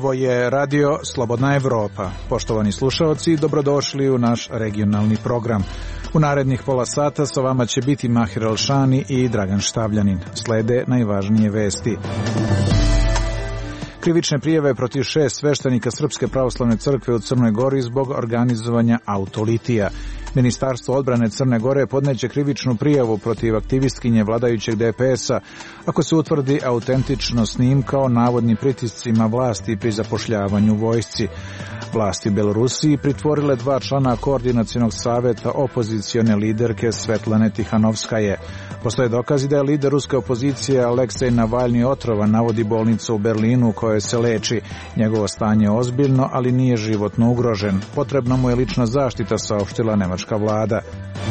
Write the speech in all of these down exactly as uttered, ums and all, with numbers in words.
Ovo je radio Slobodna Evropa. Poštovani slušaoci, dobrodošli u naš regionalni program. U narednih pola sata sa vama će biti Mahir Elšani i Dragan Štavljanin. Slede najvažnije vesti. Krivične prijave protiv šest sveštenika Srpske pravoslavne crkve u Crnoj Gori zbog organizovanja autolitija. Ministarstvo odbrane Crne Gore podneće krivičnu prijavu protiv aktivistkinje vladajućeg D P S-a ako se utvrdi autentično snimka o navodnim pritiscima vlasti pri zapošljavanju vojsci. Vlasti Belorusiji pritvorile dva člana koordinacionog saveta opozicione liderke Svetlane Tihanovskaje. Postoje dokazi da je lider ruske opozicije Aleksej Navalni otrovan, navodi bolnica u Berlinu u kojoj se leči. Njegovo stanje je ozbiljno, ali nije životno ugrožen. Potrebna mu je lična zaštita, saopštila nemačka vlada.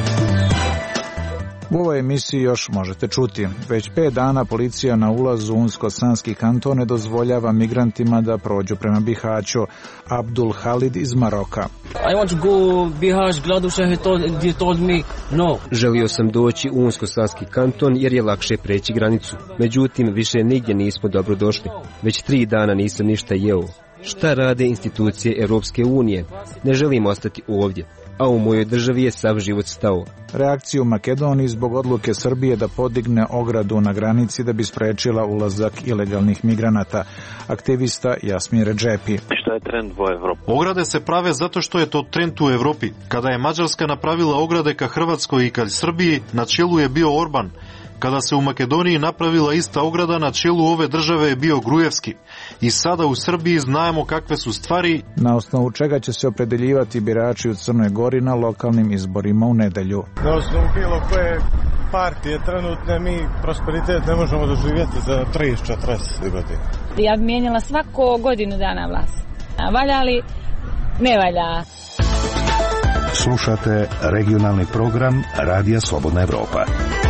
U ovoj emisiji još možete čuti. Već pet dana policija na ulazu u Unsko-Sanski kanton ne dozvoljava migrantima da prođu prema Bihaću. Abdul Halid iz Maroka. I want to go Bihać, Gladuša, he told, he told me no. Želio sam doći u Unsko-Sanski kanton jer je lakše preći granicu. Međutim, više nigdje nismo dobro došli. Već tri dana nisam ništa jeo. Šta rade institucije Europske unije? Ne želim ostati ovdje. A u mojoj državi je sav život stao. Reakciju Makedoniji zbog odluke Srbije da podigne ogradu na granici da bi sprečila ulazak ilegalnih migranata. Aktivista Jasmin Redžepi. Što je trend u Evropi? Ograde se prave zato što je to trend u Evropi. Kada je Mađarska napravila ograde ka Hrvatskoj i ka Srbiji, na čelu je bio Orban. Kada se u Makedoniji napravila ista ograda, na čelu ove države je bio Grujevski. I sada u Srbiji znamo kakve su stvari. Na osnovu čega će se opredeljivati birači u Crnoj Gori na lokalnim izborima u nedelju. Na osnovu bilo koje partije trenutne mi prosperitet ne možemo doživjeti za trideset četrdeset godina. Ja bi mijenjala svako godinu dana vlast. Valja li? Ne valja. Slušate regionalni program Radija Slobodna Evropa.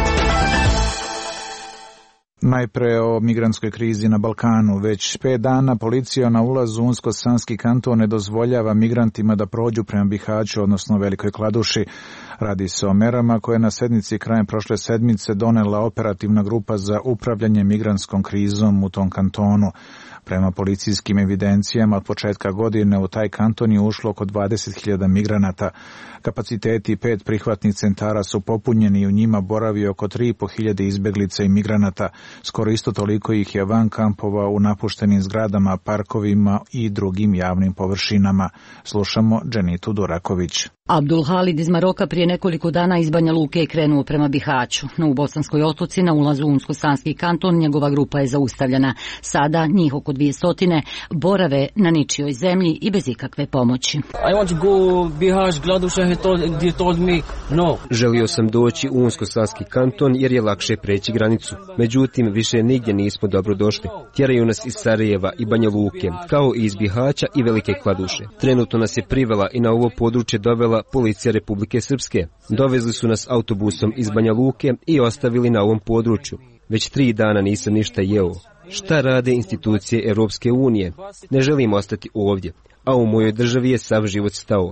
Najpre o migrantskoj krizi na Balkanu. Već pet dana policija na ulazu u Unsko-Sanski kanton ne dozvoljava migrantima da prođu prema Bihaću, odnosno Velikoj Kladuši. Radi se o merama koje je na sednici krajem prošle sedmice donela operativna grupa za upravljanje migrantskom krizom u tom kantonu. Prema policijskim evidencijama od početka godine u taj kanton je ušlo oko dvadeset hiljada migranata. Kapaciteti pet prihvatnih centara su popunjeni i u njima boravi oko tri i po hiljade izbeglica i migranata. Skoro isto toliko ih je van kampova u napuštenim zgradama, parkovima i drugim javnim površinama. Slušamo Dženitu Duraković. Abdul Halid iz Maroka prije nekoliko dana iz Banja Luke je krenuo prema Bihaću. No u Bosanskoj Otoci na ulazu u Unsko-Sanski kanton njegova grupa je zaustavljena. Sada njih oko dvije stotine borave na ničijoj zemlji i bez ikakve pomoći. I want to go Bihać, Gladuša, he told, he told me no. Želio sam doći u Unsko-Sanski kanton jer je lakše preći granicu. Međutim, više nigdje nismo dobro došli. Tjeraju nas iz Sarajeva i Banja Luke, kao i iz Bihaća i Velike Kladuše. Trenutno nas je privela i na ovo područje dovela policija Republike Srpske. Dovezli su nas autobusom iz Banja Luke i ostavili na ovom području. Već tri dana nisam ništa jeo. Šta rade institucije Europske unije? Ne želim ostati ovdje. A u mojoj državi je sav život stao.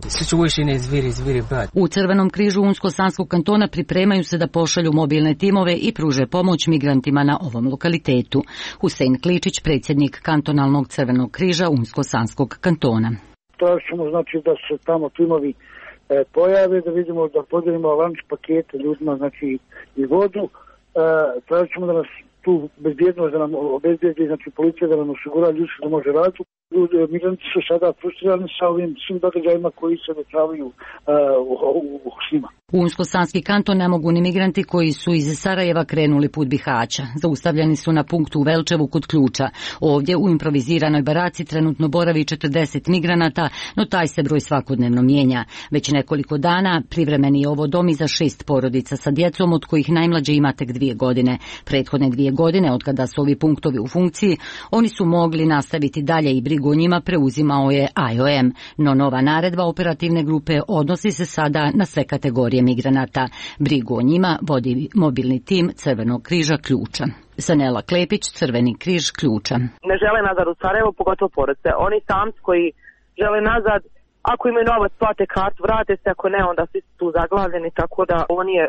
U Crvenom križu Unsko-Sanskog kantona pripremaju se da pošalju mobilne timove i pruže pomoć migrantima na ovom lokalitetu. Husein Kličić, predsjednik kantonalnog Crvenog križa Unsko-Sanskog kantona. Tražimo znači da se tamo timovi e, pojave, da vidimo da podijelimo lanč pakete ljudima, znači i vodu. E, tražimo da nas tu bezbjednost, da nam obezbijedi, znači policija da nam osigura ljudski da može raditi. Migranti su sada frustrirani sa ovim svim događajima koji se dešavaju uh, u, u svima. U Unsko-Sanski kanton ne mogu ni migranti koji su iz Sarajeva krenuli put Bihaća. Zaustavljeni su na punktu u Velčevu kod Ključa. Ovdje u improviziranoj baraci trenutno boravi četrdeset migranata, no taj se broj svakodnevno mijenja. Već nekoliko dana privremeni je ovo dom i za šest porodica sa djecom, od kojih najmlađe ima tek dvije godine. Prethodne dvije godine, od kada su ovi punktovi u funkciji, oni su mogli nastaviti dalje i brigu o njima preuzimao je I O M, no nova naredba operativne grupe odnosi se sada na sve kategorije migranata. Brigu o njima vodi mobilni tim Crvenog križa Ključa. Sanela Klepić, Crveni križ Ključa. Ne žele nazad u Sarajevo, pogotovo porodice. Oni samci koji žele nazad, ako imaju novac, plate kartu, vrate se, ako ne, onda svi su tu zaglavljeni, tako da ovo nije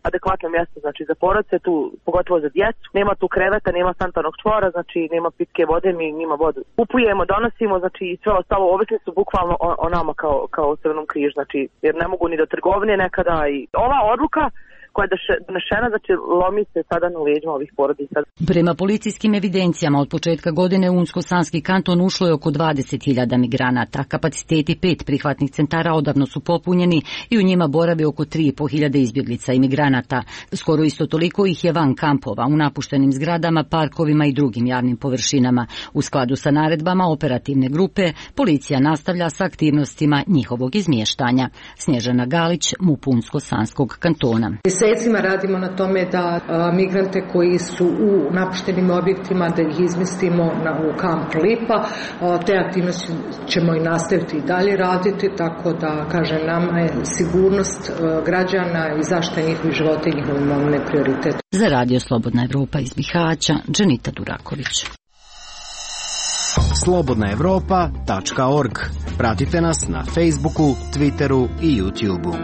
adekvatno mjesto, znači za porodice, tu pogotovo za djecu. Nema tu kreveta, nema sanitarnog čvora, znači nema pitke vode, mi njima vodu kupujemo, donosimo, znači sve ostalo ovisni su bukvalno o, o nama kao, kao Crvenom križu, znači jer ne mogu ni do trgovine nekada i ova odluka koja je donešena, znači lomi se sada na leđima ovih porodica. Prema policijskim evidencijama od početka godine u Unsko-Sanski kanton ušlo je oko dvadeset hiljada migranata. Kapaciteti pet prihvatnih centara odavno su popunjeni i u njima boravi oko tri i po hiljade izbjeglica i migranata. Skoro isto toliko ih je van kampova, u napuštenim zgradama, parkovima i drugim javnim površinama. U skladu sa naredbama operativne grupe, policija nastavlja sa aktivnostima njihovog izmještanja. Snježana Galić, MUP Unsko-Sanskog kantona. Mjesecima radimo na tome da a, migrante koji su u napuštenim objektima da ih izmestimo na, u kamp Lipa. A, te aktivnosti ćemo i nastaviti i dalje raditi, tako da, kažem, nama je sigurnost a, građana i zaštita njihovih života i njihove imovine prioritet. Za Radio Slobodna Evropa iz Bihaća, Dženita Duraković. slobodna evropa tačka org. Pratite nas na Facebooku, Twitteru i YouTubeu.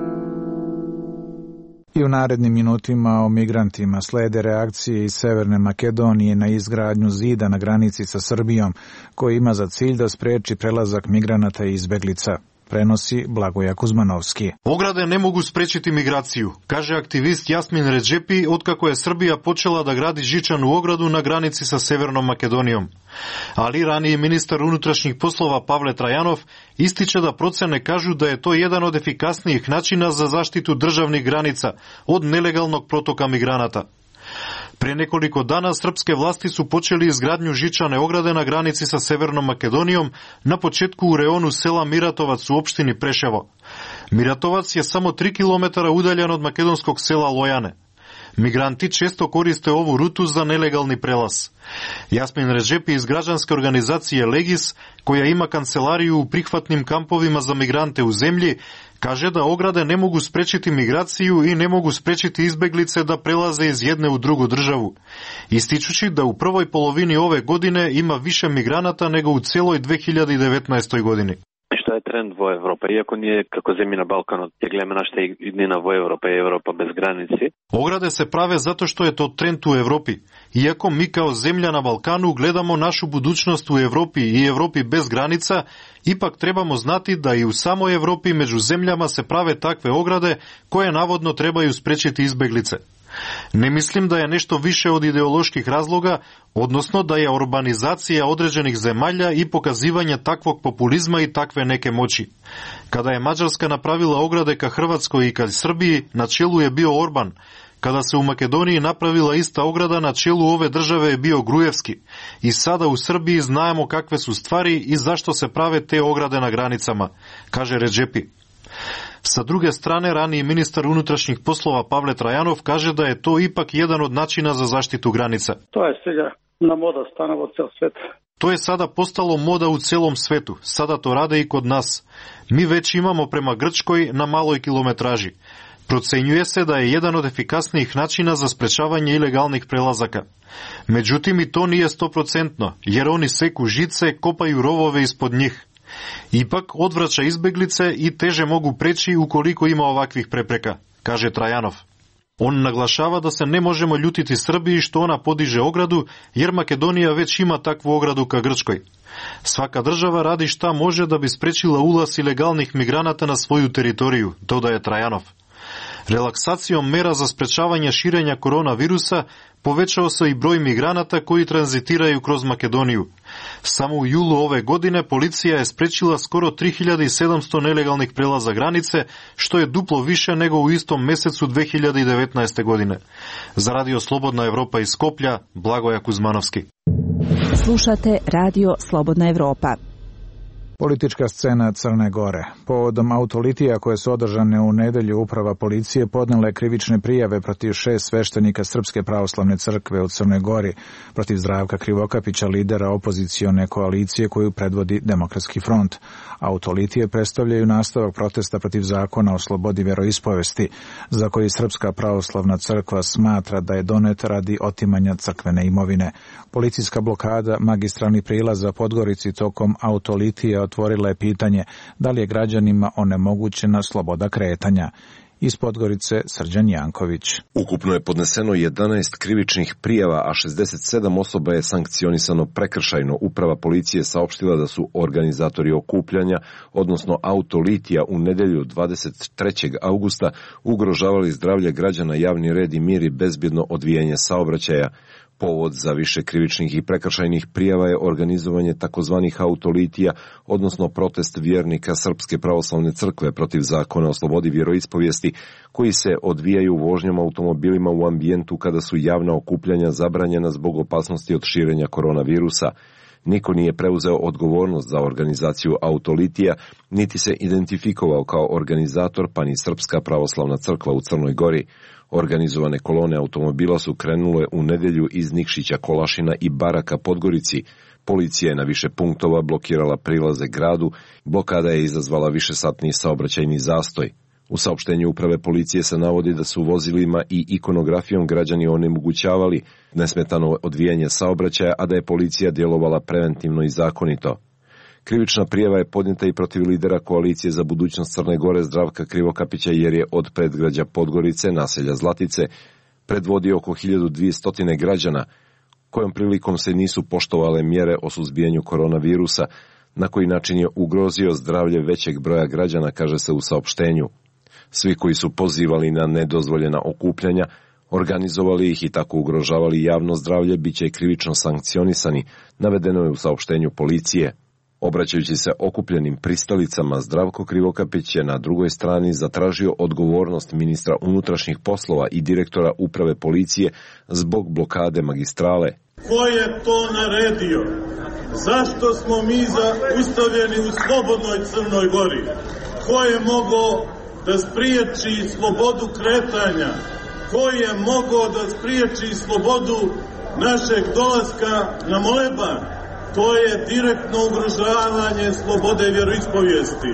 I u narednim minutima o migrantima slede reakcije iz Severne Makedonije na izgradnju zida na granici sa Srbijom, koji ima za cilj da spreči prelazak migranata i izbeglica. Prenosi Blagoja Kuzmanovski. Ograde ne mogu sprečiti migraciju, kaže aktivist Jasmin Redžepi, otkako je Srbija počela da gradi žičanu ogradu na granici sa Severnom Makedonijom. Ali raniji ministar unutrašnjih poslova Pavle Trajanov ističe da procene kažu da je to jedan od efikasnijih načina za zaštitu državnih granica od nelegalnog protoka migranata. Pre nekoliko dana srpske vlasti su počeli izgradnju žičane ograde na granici sa Severnom Makedonijom, na početku u reonu sela Miratovac u opštini Preševo. Miratovac je samo tri kilometara udaljen od makedonskog sela Lojane. Migranti često koriste ovu rutu za nelegalni prelaz. Jasmin Redžepi iz građanske organizacije Legis, koja ima kancelariju u prihvatnim kampovima za migrante u zemlji, kaže da ograde ne mogu sprečiti migraciju i ne mogu sprečiti izbeglice da prelaze iz jedne u drugu državu, ističući da u prvoj polovini ove godine ima više migranata nego u cijeloj dve hiljade devetnaestoj godini. Što je trend vo Evropa, iako nije kako zemlji na Balkanu, tegleme našte idnina vo Evropa i Evropa bez granici. Ograde se prave zato što je to trend u Evropi. Iako mi kao zemlja na Balkanu gledamo našu budućnost u Evropi i Evropi bez granica, ipak trebamo znati da i u samoj Evropi među zemljama se prave takve ograde koje navodno trebaju sprečiti izbeglice. Ne mislim da je nešto više od ideoloških razloga, odnosno da je urbanizacija određenih zemalja i pokazivanje takvog populizma i takve neke moći. Kada je Mađarska napravila ograde ka Hrvatskoj i ka Srbiji, na čelu je bio Orban. Kada se u Makedoniji napravila ista ograda, na čelu ove države je bio Grujevski. I sada u Srbiji znamo kakve su stvari i zašto se prave te ograde na granicama, kaže Redžepi. Sa druge strane, raniji ministar unutrašnjih poslova Pavle Trajanov kaže da je to ipak jedan od načina za zaštitu granica. To je сега na moda stanova cel svet. To je sada postalo moda u celom svetu. Sada to rade i kod nas. Mi već imamo prema Grčkoj na maloj kilometraži. Procenjuje se da je jedan od efikasnijih načina za sprečavanje ilegalnih prelazaka. Međutim, i to nije stoprocentno, jer oni seku žice, kopaju rovove ispod njih. Ipak odvraća izbeglice i teže mogu preći ukoliko ima ovakvih prepreka, kaže Trajanov. On naglašava da se ne možemo ljutiti Srbiji što ona podiže ogradu, jer Makedonija već ima takvu ogradu ka Grčkoj. Svaka država radi šta može da bi sprečila ulaz ilegalnih migranata na svoju teritoriju, dodaje Trajanov. Relaksacijom mera za sprečavanje širenja koronavirusa povećao se i broj migranata koji tranzitiraju kroz Makedoniju. Samo u julu ove godine policija je sprečila skoro tri hiljade sedamsto nelegalnih prelaza granice, što je duplo više nego u istom mesecu dve hiljade devetnaeste. godine. Za Radio Slobodna Evropa iz Skoplja, Blagoja Kuzmanovski. Slušate Radio Slobodna Evropa. Politička scena Crne Gore. Povodom autolitija koje su održane u nedelju, uprava policije podnela je krivične prijave protiv šest sveštenika Srpske pravoslavne crkve u Crnoj Gori, protiv Zdravka Krivokapića, lidera opozicione koalicije koju predvodi Demokratski front. Autolitije predstavljaju nastavak protesta protiv zakona o slobodi veroispovesti, za koji Srpska pravoslavna crkva smatra da je donet radi otimanja crkvene imovine. Policijska blokada magistralnih prilaza Podgorici tokom autolitija od otvorila je pitanje da li je građanima onemogućena sloboda kretanja. Iz Podgorice Srđan Janković. Ukupno je podneseno jedanaest krivičnih prijava, a šezdeset sedam osoba je sankcionisano prekršajno. Uprava policije saopštila da su organizatori okupljanja, odnosno autolitija, u nedelju dvadeset trećeg augusta ugrožavali zdravlje građana, javni red i mir i bezbjedno odvijanje saobraćaja. Povod za više krivičnih i prekršajnih prijava je organizovanje takozvanih autolitija, odnosno protest vjernika Srpske pravoslavne crkve protiv zakona o slobodi vjeroispovijesti, koji se odvijaju vožnjom automobilima u ambijentu kada su javna okupljanja zabranjena zbog opasnosti od širenja koronavirusa. Niko nije preuzeo odgovornost za organizaciju autolitija, niti se identifikovao kao organizator, pa ni Srpska pravoslavna crkva u Crnoj Gori. Organizovane kolone automobila su krenule u nedelju iz Nikšića, Kolašina i Baraka Podgorici. Policija je na više punktova blokirala prilaze gradu, blokada je izazvala višesatni saobraćajni zastoj. U saopštenju uprave policije se navodi da su vozilima i ikonografijom građani onemogućavali nesmetano odvijanje saobraćaja, a da je policija djelovala preventivno i zakonito. Krivična prijava je podnijeta i protiv lidera Koalicije za budućnost Crne Gore Zdravka Krivokapića, jer je od predgrađa Podgorice, naselja Zlatice, predvodio oko hiljadu dvjesto građana, kojom prilikom se nisu poštovale mjere o suzbijanju koronavirusa, na koji način je ugrozio zdravlje većeg broja građana, kaže se u saopštenju. Svi koji su pozivali na nedozvoljena okupljanja, organizovali ih i tako ugrožavali javno zdravlje, bit će krivično sankcionisani, navedeno je u saopštenju policije. Obraćajući se okupljenim pristalicama, Zdravko Krivokapić je na drugoj strani zatražio odgovornost ministra unutrašnjih poslova i direktora uprave policije zbog blokade magistrale. Ko je to naredio? Zašto smo mi zaustavljeni u slobodnoj Crnoj Gori? Ko je mogao da spriječi slobodu kretanja? Ko je mogao da spriječi slobodu našeg dolaska na moleban? To je direktno ugrožavanje slobode vjeroispovijesti.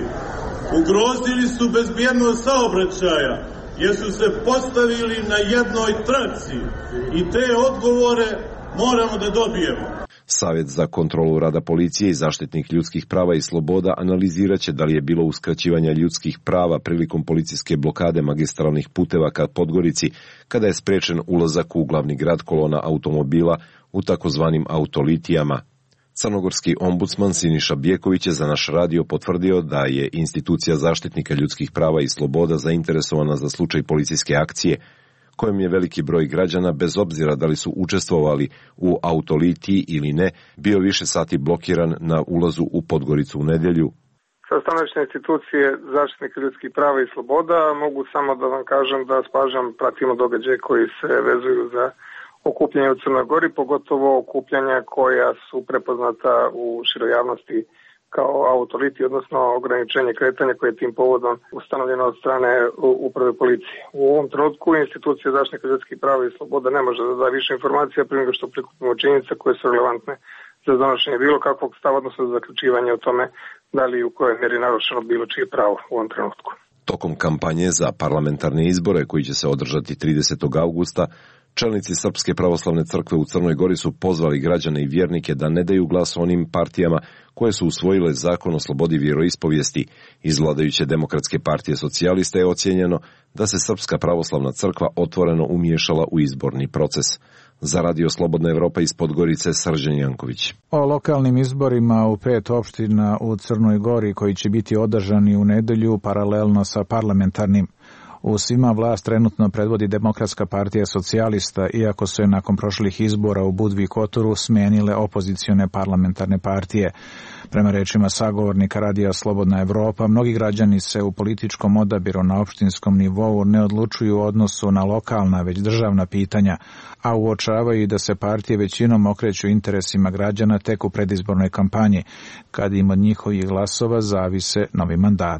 Ugrozili su bezbjednost saobraćaja, jer su se postavili na jednoj traci i te odgovore moramo da dobijemo. Savjet za kontrolu rada policije i zaštitnik ljudskih prava i sloboda analizirat će da li je bilo uskraćivanja ljudskih prava prilikom policijske blokade magistralnih puteva ka Podgorici, kada je sprečen ulazak u glavni grad kolona automobila u takozvanim autolitijama. Crnogorski ombudsman Siniša Bjeković je za naš radio potvrdio da je institucija zaštitnika ljudskih prava i sloboda zainteresovana za slučaj policijske akcije, kojem je veliki broj građana, bez obzira da li su učestvovali u autolitiji ili ne, bio više sati blokiran na ulazu u Podgoricu u nedelju. Sa stanovišta institucije zaštitnika ljudskih prava i sloboda mogu samo da vam kažem da s pažnjom pratimo događaje koji se vezuju za okupljanje u Crnoj Gori, pogotovo okupljanja koja su prepoznata u široj javnosti kao autoliti, odnosno ograničenje kretanja koje je tim povodom ustanovljeno od strane uprave policije. U ovom trenutku institucija zaštitnika ljudskih prava i sloboda ne može da da više informacija prije nego što prikupimo činjenice koje su relevantne za donošenje bilo kakvog stava, odnosno za zaključivanje o tome da li u kojoj mjeri narušeno bilo čije pravo u ovom trenutku. Tokom kampanje za parlamentarne izbore koji će se održati tridesetog augusta, čelnici Srpske pravoslavne crkve u Crnoj Gori su pozvali građane i vjernike da ne daju glas onim partijama koje su usvojile zakon o slobodi vjeroispovijesti. Iz vladajuće Demokratske partije socijalista je ocijenjeno da se Srpska pravoslavna crkva otvoreno umiješala u izborni proces. Za Radio Slobodna Evropa iz Podgorice, Srđan Janković. O lokalnim izborima u pet opština u Crnoj Gori koji će biti održani u nedelju paralelno sa parlamentarnim. U svima vlast trenutno predvodi Demokratska partija socijalista, iako su je nakon prošlih izbora u Budvi i Kotoru smenile opozicione parlamentarne partije. Prema rečima sagovornika Radija Slobodna Evropa, mnogi građani se u političkom odabiru na opštinskom nivou ne odlučuju u odnosu na lokalna, već državna pitanja, a uočavaju da se partije većinom okreću interesima građana tek u predizbornoj kampanji, kad im od njihovih glasova zavise novi mandati.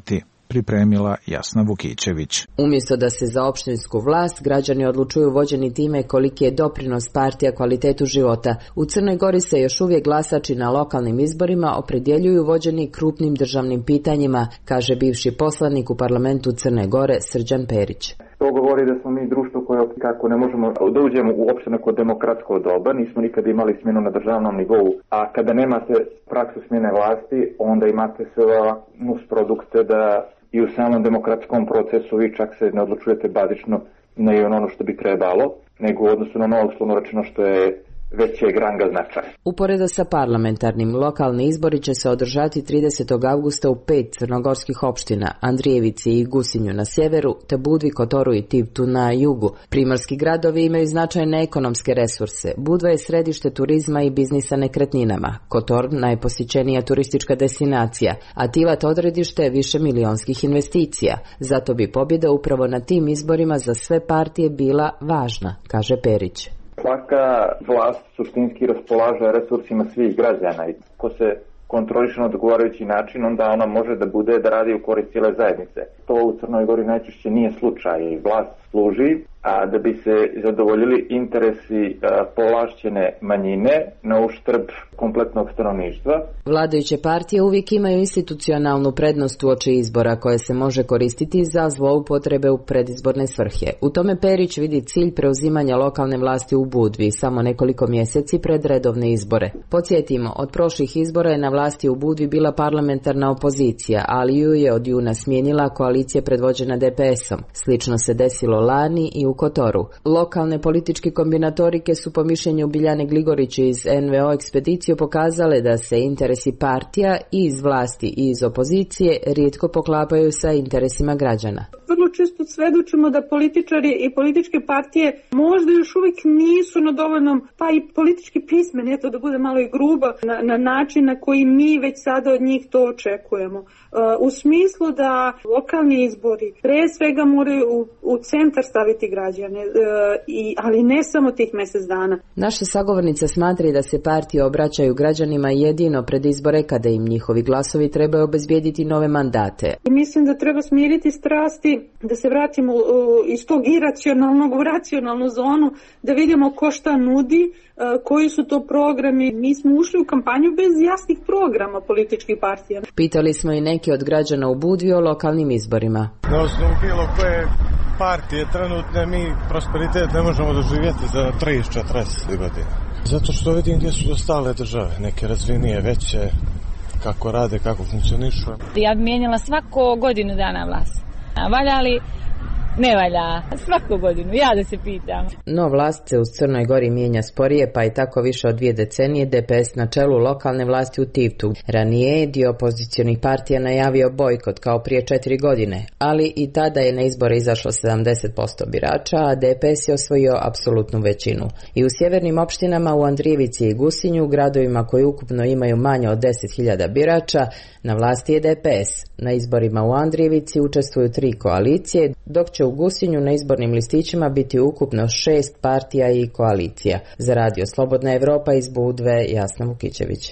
pripremila Jasna Vukićević. Umjesto da se za opštinsku vlast građani odlučuju vođeni time koliki je doprinos partija kvalitetu života, u Crnoj Gori se još uvijek glasači na lokalnim izborima opredjeljuju vođeni krupnim državnim pitanjima, kaže bivši poslanik u parlamentu Crne Gore Srđan Perić. To govori da smo mi društvo koje kako ne možemo da uđemo uopšte neko demokratsko doba, nismo nikad imali smjenu na državnom nivou, a kada nemate praksu smjene vlasti, onda imate sve nus produkte da i u samom demokratskom procesu vi čak se ne odlučujete bazično na ono što bi trebalo, nego u odnosu na ono uslovno rečeno što je većeg ranga značaja. Uporedo sa parlamentarnim, lokalni izbori će se održati tridesetog avgusta u pet crnogorskih opština, Andrijevici i Gusinju na sjeveru, te Budvi, Kotoru i Tivtu na jugu. Primorski gradovi imaju značajne ekonomske resurse. Budva je središte turizma i biznisa nekretninama, Kotor najposjećenija turistička destinacija, a Tivat odredište više milionskih investicija. Zato bi pobjeda upravo na tim izborima za sve partije bila važna, kaže Perić. Svaka vlast suštinski raspolaže resursima svih građana i ko se kontroliše na odgovarajući način, onda ona može da bude da radi u korist cijele zajednice. To u Crnoj Gori najčešće nije slučaj i vlast služi, a da bi se zadovoljili interesi a, povlašćene manjine na uštrb kompletnog stanovništva. Vladajuće partije uvijek imaju institucionalnu prednost uoči izbora koje se može koristiti za zloupotrebe u predizborne svrhe. U tome Perić vidi cilj preuzimanja lokalne vlasti u Budvi samo nekoliko mjeseci pred redovne izbore. Podsjetimo, od prošlih izbora je na vlasti u Budvi bila parlamentarna opozicija, ali ju je od juna smijenila koalicija predvođena D P S-om. Slično se desilo lani i u Kotoru. Lokalne političke kombinatorike su po mišljenju Biljane Gligorić iz N V O ekspedicije pokazale da se interesi partija i iz vlasti i iz opozicije rijetko poklapaju sa interesima građana. Vrlo često svedočimo da političari i političke partije možda još uvijek nisu na dovoljnom, pa i politički pismeni, eto da bude malo i gruba, na, na način na koji mi već sada od njih to očekujemo. Uh, u smislu da lokalni izbori pre svega moraju u, u centar staviti građane, uh, i, ali ne samo tih mjesec dana. Naša sagovornica smatra da se partije obraćaju građanima jedino pred izbore kada im njihovi glasovi trebaju obezbijediti nove mandate. Mislim da treba smiriti strasti, da se vratimo uh, iz tog iracionalnog u racionalnu zonu, da vidimo ko šta nudi, uh, koji su to programi. Mi smo ušli u kampanju bez jasnih programa političkih partija. Pitali smo i neki od građana u Budvi o lokalnim izborima. Na osnovu bilo koje partije trenutne mi prosperitet ne možemo doživjeti za trideset do četrdeset godina. Zato što vidim gdje su dostale države, neke razvijenije, veće, kako rade, kako funkcionišu. Ja bi mijenjala svako godinu dana vlast. Valja li? Ne valja. Svaku godinu, ja da se pitam. No vlast se u Crnoj Gori mijenja sporije, pa i tako više od dvije decenije D P S na čelu lokalne vlasti u Tivtu. Ranije je dio opozicionih partija najavio bojkot kao prije četiri godine, ali i tada je na izbore izašlo sedamdeset posto birača, a D P S je osvojio apsolutnu većinu. I u sjevernim opštinama u Andrijevici i Gusinju, gradovima koji ukupno imaju manje od deset hiljada birača, na vlasti je D P S. Na izborima u Andrijevici učestvuju tri koalicije, dok će u Gusinju na izbornim listićima biti ukupno šest partija i koalicija. Za Radio Slobodna Evropa iz Budve, Jasna Vukićević.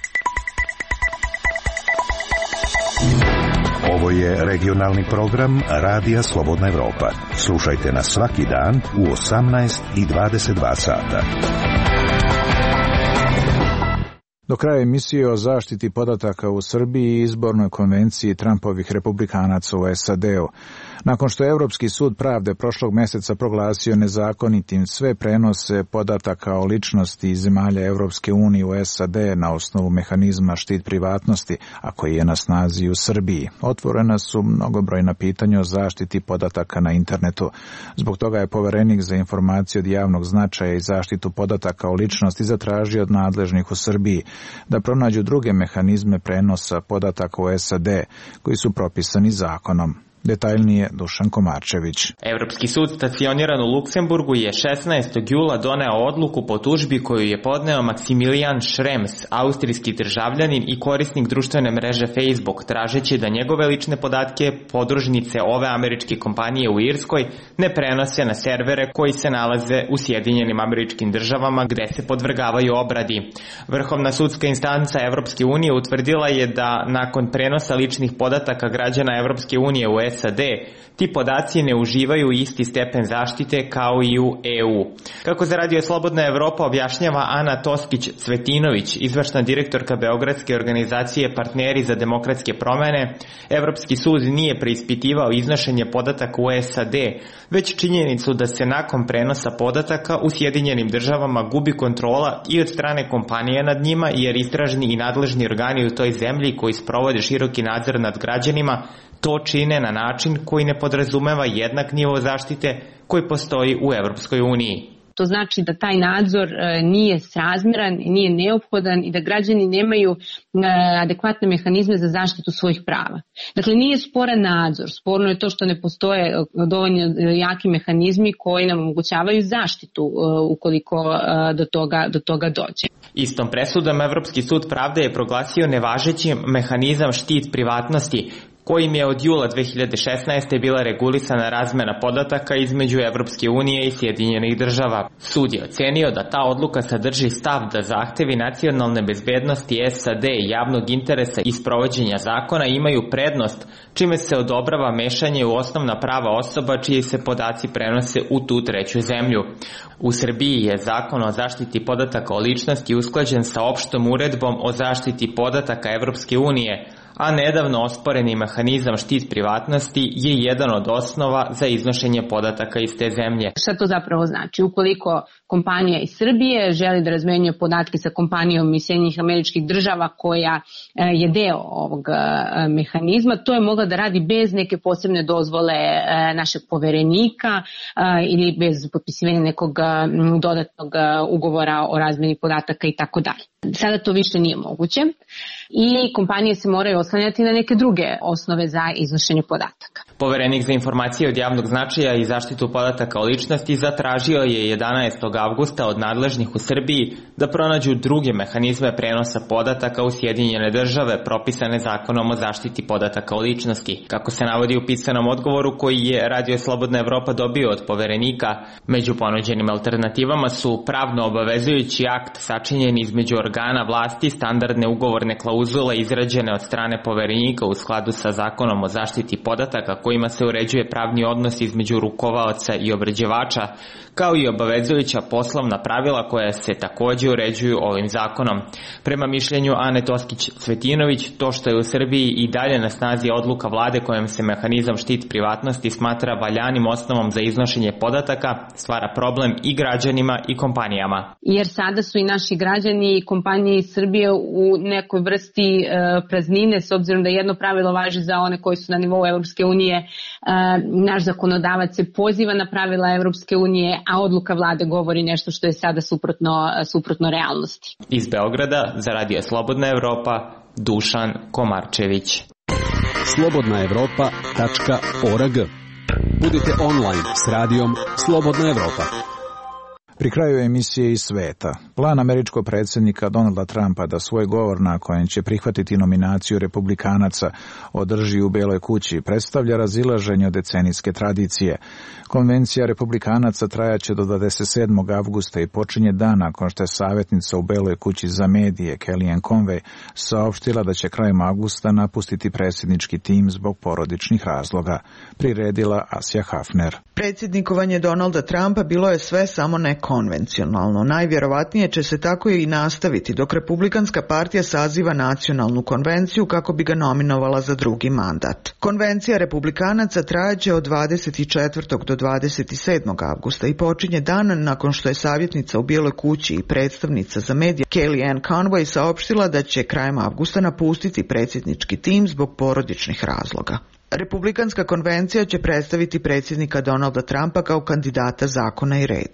Ovo je regionalni program Radija Slobodna Evropa. Slušajte nas svaki dan u osamnaest i dvadeset dva sata. Do kraja emisije o zaštiti podataka u Srbiji i izbornoj konvenciji Trumpovih republikanaca u S A D-u. Nakon što je Europski sud pravde prošlog mjeseca proglasio nezakonitim sve prenose podataka o ličnosti zemalja Europske unije u S A D na osnovu mehanizma štit privatnosti, a koji je na snazi u Srbiji, otvorena su mnogobrojna pitanja o zaštiti podataka na internetu. Zbog toga je poverenik za informacije od javnog značaja i zaštitu podataka o ličnosti zatražio od nadležnih u Srbiji da pronađu druge mehanizme prenosa podataka u S A D koji su propisani zakonom. Detaljnije Dušan Komarčević. Evropski sud stacioniran u Luksemburgu je šesnaestog jula doneo odluku po tužbi koju je podneo Maksimilijan Šrems, austrijski državljanin i korisnik društvene mreže Facebook, tražeći da njegove lične podatke podružnice ove američke kompanije u Irskoj ne prenose na servere koji se nalaze u Sjedinjenim Američkim Državama gde se podvrgavaju obradi. Vrhovna sudska instanca Evropske unije utvrdila je da nakon prenosa ličnih podataka građana Evropske unije u S A D, ti podaci ne uživaju isti stepen zaštite kao i u E U. Kako za Radio Slobodna Evropa objašnjava Ana Toskić-Cvetinović, izvršna direktorka Beogradske organizacije Partneri za demokratske promene, Evropski sud nije preispitivao iznošenje podataka u S A D, već činjenicu da se nakon prenosa podataka u Sjedinjenim Državama gubi kontrola i od strane kompanije nad njima, jer istražni i nadležni organi u toj zemlji koji sprovode široki nadzor nad građanima to čine na način koji ne podrazumeva jednak nivo zaštite koji postoji u Evropskoj uniji. To znači da taj nadzor nije srazmjeran i nije neophodan i da građani nemaju adekvatne mehanizme za zaštitu svojih prava. Dakle, nije sporan nadzor, sporno je to što ne postoje dovoljno jaki mehanizmi koji nam omogućavaju zaštitu ukoliko do toga, do toga dođe. Istom presudom Evropski sud pravde je proglasio nevažećim mehanizam štit privatnosti, kojim je od jula dve hiljade šesnaeste. bila regulisana razmena podataka između Evropske unije i Sjedinjenih Država. Sud je ocenio da ta odluka sadrži stav da zahtevi nacionalne bezbednosti S A D i javnog interesa i sprovođenja zakona imaju prednost, čime se odobrava mešanje u osnovna prava osoba čiji se podaci prenose u tu treću zemlju. U Srbiji je zakon o zaštiti podataka o ličnosti usklađen sa opštom uredbom o zaštiti podataka Evropske unije, a nedavno osporeni mehanizam štit privatnosti je jedan od osnova za iznošenje podataka iz te zemlje. Šta to zapravo znači? Ukoliko kompanija iz Srbije želi da razmenjuje podatke sa kompanijom iz Sjedinjenih Američkih Država koja je deo ovog mehanizma, to je mogla da radi bez neke posebne dozvole našeg poverenika ili bez potpisivanja nekog dodatnog ugovora o razmeni podataka i tako dalje. Sada to više nije moguće i kompanije se moraju oslanjati na neke druge osnove za iznošenje podataka. Poverenik za informacije od javnog značaja i zaštitu podataka o ličnosti zatražio je jedanaestog avgusta od nadležnih u Srbiji da pronađu druge mehanizme prenosa podataka u Sjedinjene Države propisane zakonom o zaštiti podataka o ličnosti. Kako se navodi u pisanom odgovoru koji je Radio Slobodna Evropa dobio od poverenika, među ponuđenim alternativama su pravno obavezujući akt sačinjen između organa vlasti, standardne ugovorne klauzule izrađene od strane poverenika u skladu sa zakonom o zaštiti podataka kojima se uređuje pravni odnos između rukovaoca i obrađivača, kao i obavezujuća poslovna pravila koja se takođe uređuju ovim zakonom. Prema mišljenju Ane Toskić-Cvetinović, to što je u Srbiji i dalje na snazi odluka vlade kojom se mehanizam štit privatnosti smatra valjanim osnovom za iznošenje podataka, stvara problem i građanima i kompanijama. Jer sada su i naši građani i kompanije iz Srbije u nekoj vrsti e, praznine, s obzirom da jedno pravilo važi za one koji su na nivou Evropske unije. E, naš zakonodavac se poziva na pravila Evropske unije, a odluka vlade govori nešto što je sada suprotno, suprotno realnosti. Iz Beograda za Radio Slobodna Evropa, Dušan Komarčević. slobodna evropa tačka org. Budite online s radijom Slobodna Evropa. Pri kraju emisije iz sveta, plan američkog predsjednika Donalda Trumpa da svoj govor na kojem će prihvatiti nominaciju republikanaca održi u Beloj kući predstavlja razilaženje od decenijske tradicije. Konvencija republikanaca trajaće do dvadeset sedmog avgusta i počinje dan nakon što je savjetnica u Beloj kući za medije Kellyanne Conway saopštila da će krajem avgusta napustiti predsjednički tim zbog porodičnih razloga, priredila Asja Hafner. Predsjednikovanje Donalda Trumpa bilo je sve samo ne konvencionalno. Najvjerovatnije će se tako i nastaviti dok Republikanska partija saziva nacionalnu konvenciju kako bi ga nominovala za drugi mandat. Konvencija republikanaca trajaće od dvadeset četvrtog do dvadeset sedmog avgusta i počinje dan nakon što je savjetnica u Bijeloj kući i predstavnica za medije Kellyanne Conway saopštila da će krajem avgusta napustiti predsjednički tim zbog porodičnih razloga. Republikanska konvencija će predstaviti predsjednika Donalda Trumpa kao kandidata zakona i reda.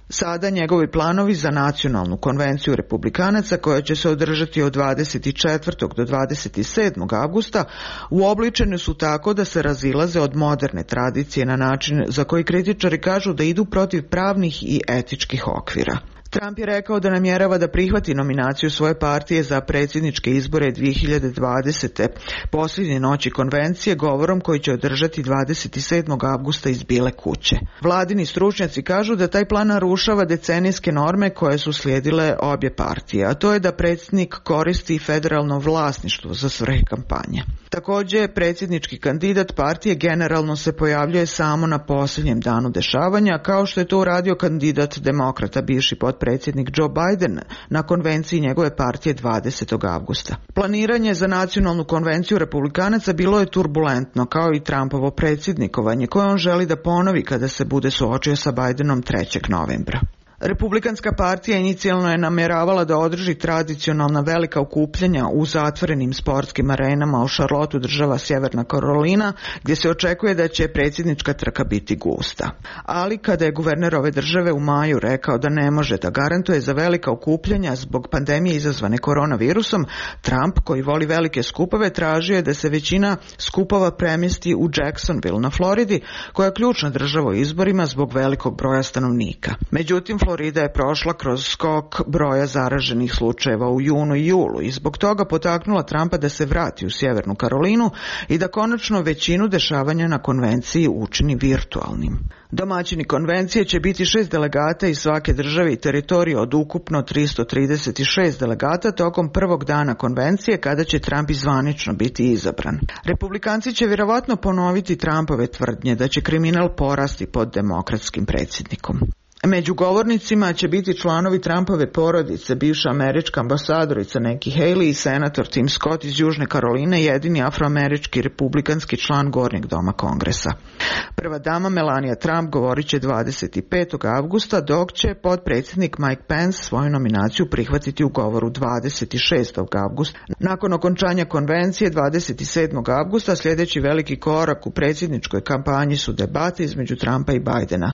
Sada njegovi planovi za nacionalnu konvenciju republikanaca koja će se održati od dvadeset četvrtog do dvadeset sedmog avgusta uobličeni su tako da se razilaze od moderne tradicije na način za koji kritičari kažu da idu protiv pravnih i etičkih okvira. Trump je rekao da namjerava da prihvati nominaciju svoje partije za predsjedničke izbore dvije hiljade dvadesete posljednje noći konvencije govorom koji će održati dvadeset sedmog avgusta iz Bijele kuće. Vladini stručnjaci kažu da taj plan narušava decenijske norme koje su slijedile obje partije, a to je da predsjednik koristi federalno vlasništvo za svrhe kampanje. Također, predsjednički kandidat partije generalno se pojavljuje samo na posljednjem danu dešavanja, kao što je to uradio kandidat demokrata, bivši potpredsjednik Joe Biden, na konvenciji njegove partije dvadesetog avgusta. Planiranje za nacionalnu konvenciju republikanaca bilo je turbulentno, kao i Trumpovo predsjednikovanje, koje on želi da ponovi kada se bude suočio sa Bidenom trećeg novembra. Republikanska partija inicijalno je namjeravala da održi tradicionalna velika okupljanja u zatvorenim sportskim arenama u Charlotteu, država Sjeverna Karolina, gdje se očekuje da će predsjednička trka biti gusta. Ali kada je guverner ove države u maju rekao da ne može da garantuje za velika okupljanja zbog pandemije izazvane koronavirusom, Trump, koji voli velike skupove, tražio je da se većina skupova premjesti u Jacksonville na Floridi, koja je ključna država u izborima zbog velikog broja stanovnika. Međutim, Florida je prošla kroz skok broja zaraženih slučajeva u junu i julu i zbog toga potaknula Trumpa da se vrati u Sjevernu Karolinu i da konačno većinu dešavanja na konvenciji učini virtualnim. Domaćini konvencije će biti šest delegata iz svake države i teritorije od ukupno tristo trideset šest delegata tokom prvog dana konvencije kada će Trump zvanično biti izabran. Republikanci će vjerovatno ponoviti Trumpove tvrdnje da će kriminal porasti pod demokratskim predsjednikom. Među govornicima će biti članovi Trumpove porodice, bivša američka ambasadorica Nikki Haley i senator Tim Scott iz Južne Karoline, jedini afroamerički republikanski član Gornjeg doma Kongresa. Prva dama Melania Trump govorit će dvadeset petog avgusta, dok će potpredsjednik Mike Pence svoju nominaciju prihvatiti u govoru dvadeset šestog avgusta. Nakon okončanja konvencije dvadeset sedmog avgusta sljedeći veliki korak u predsjedničkoj kampanji su debate između Trumpa i Bidena.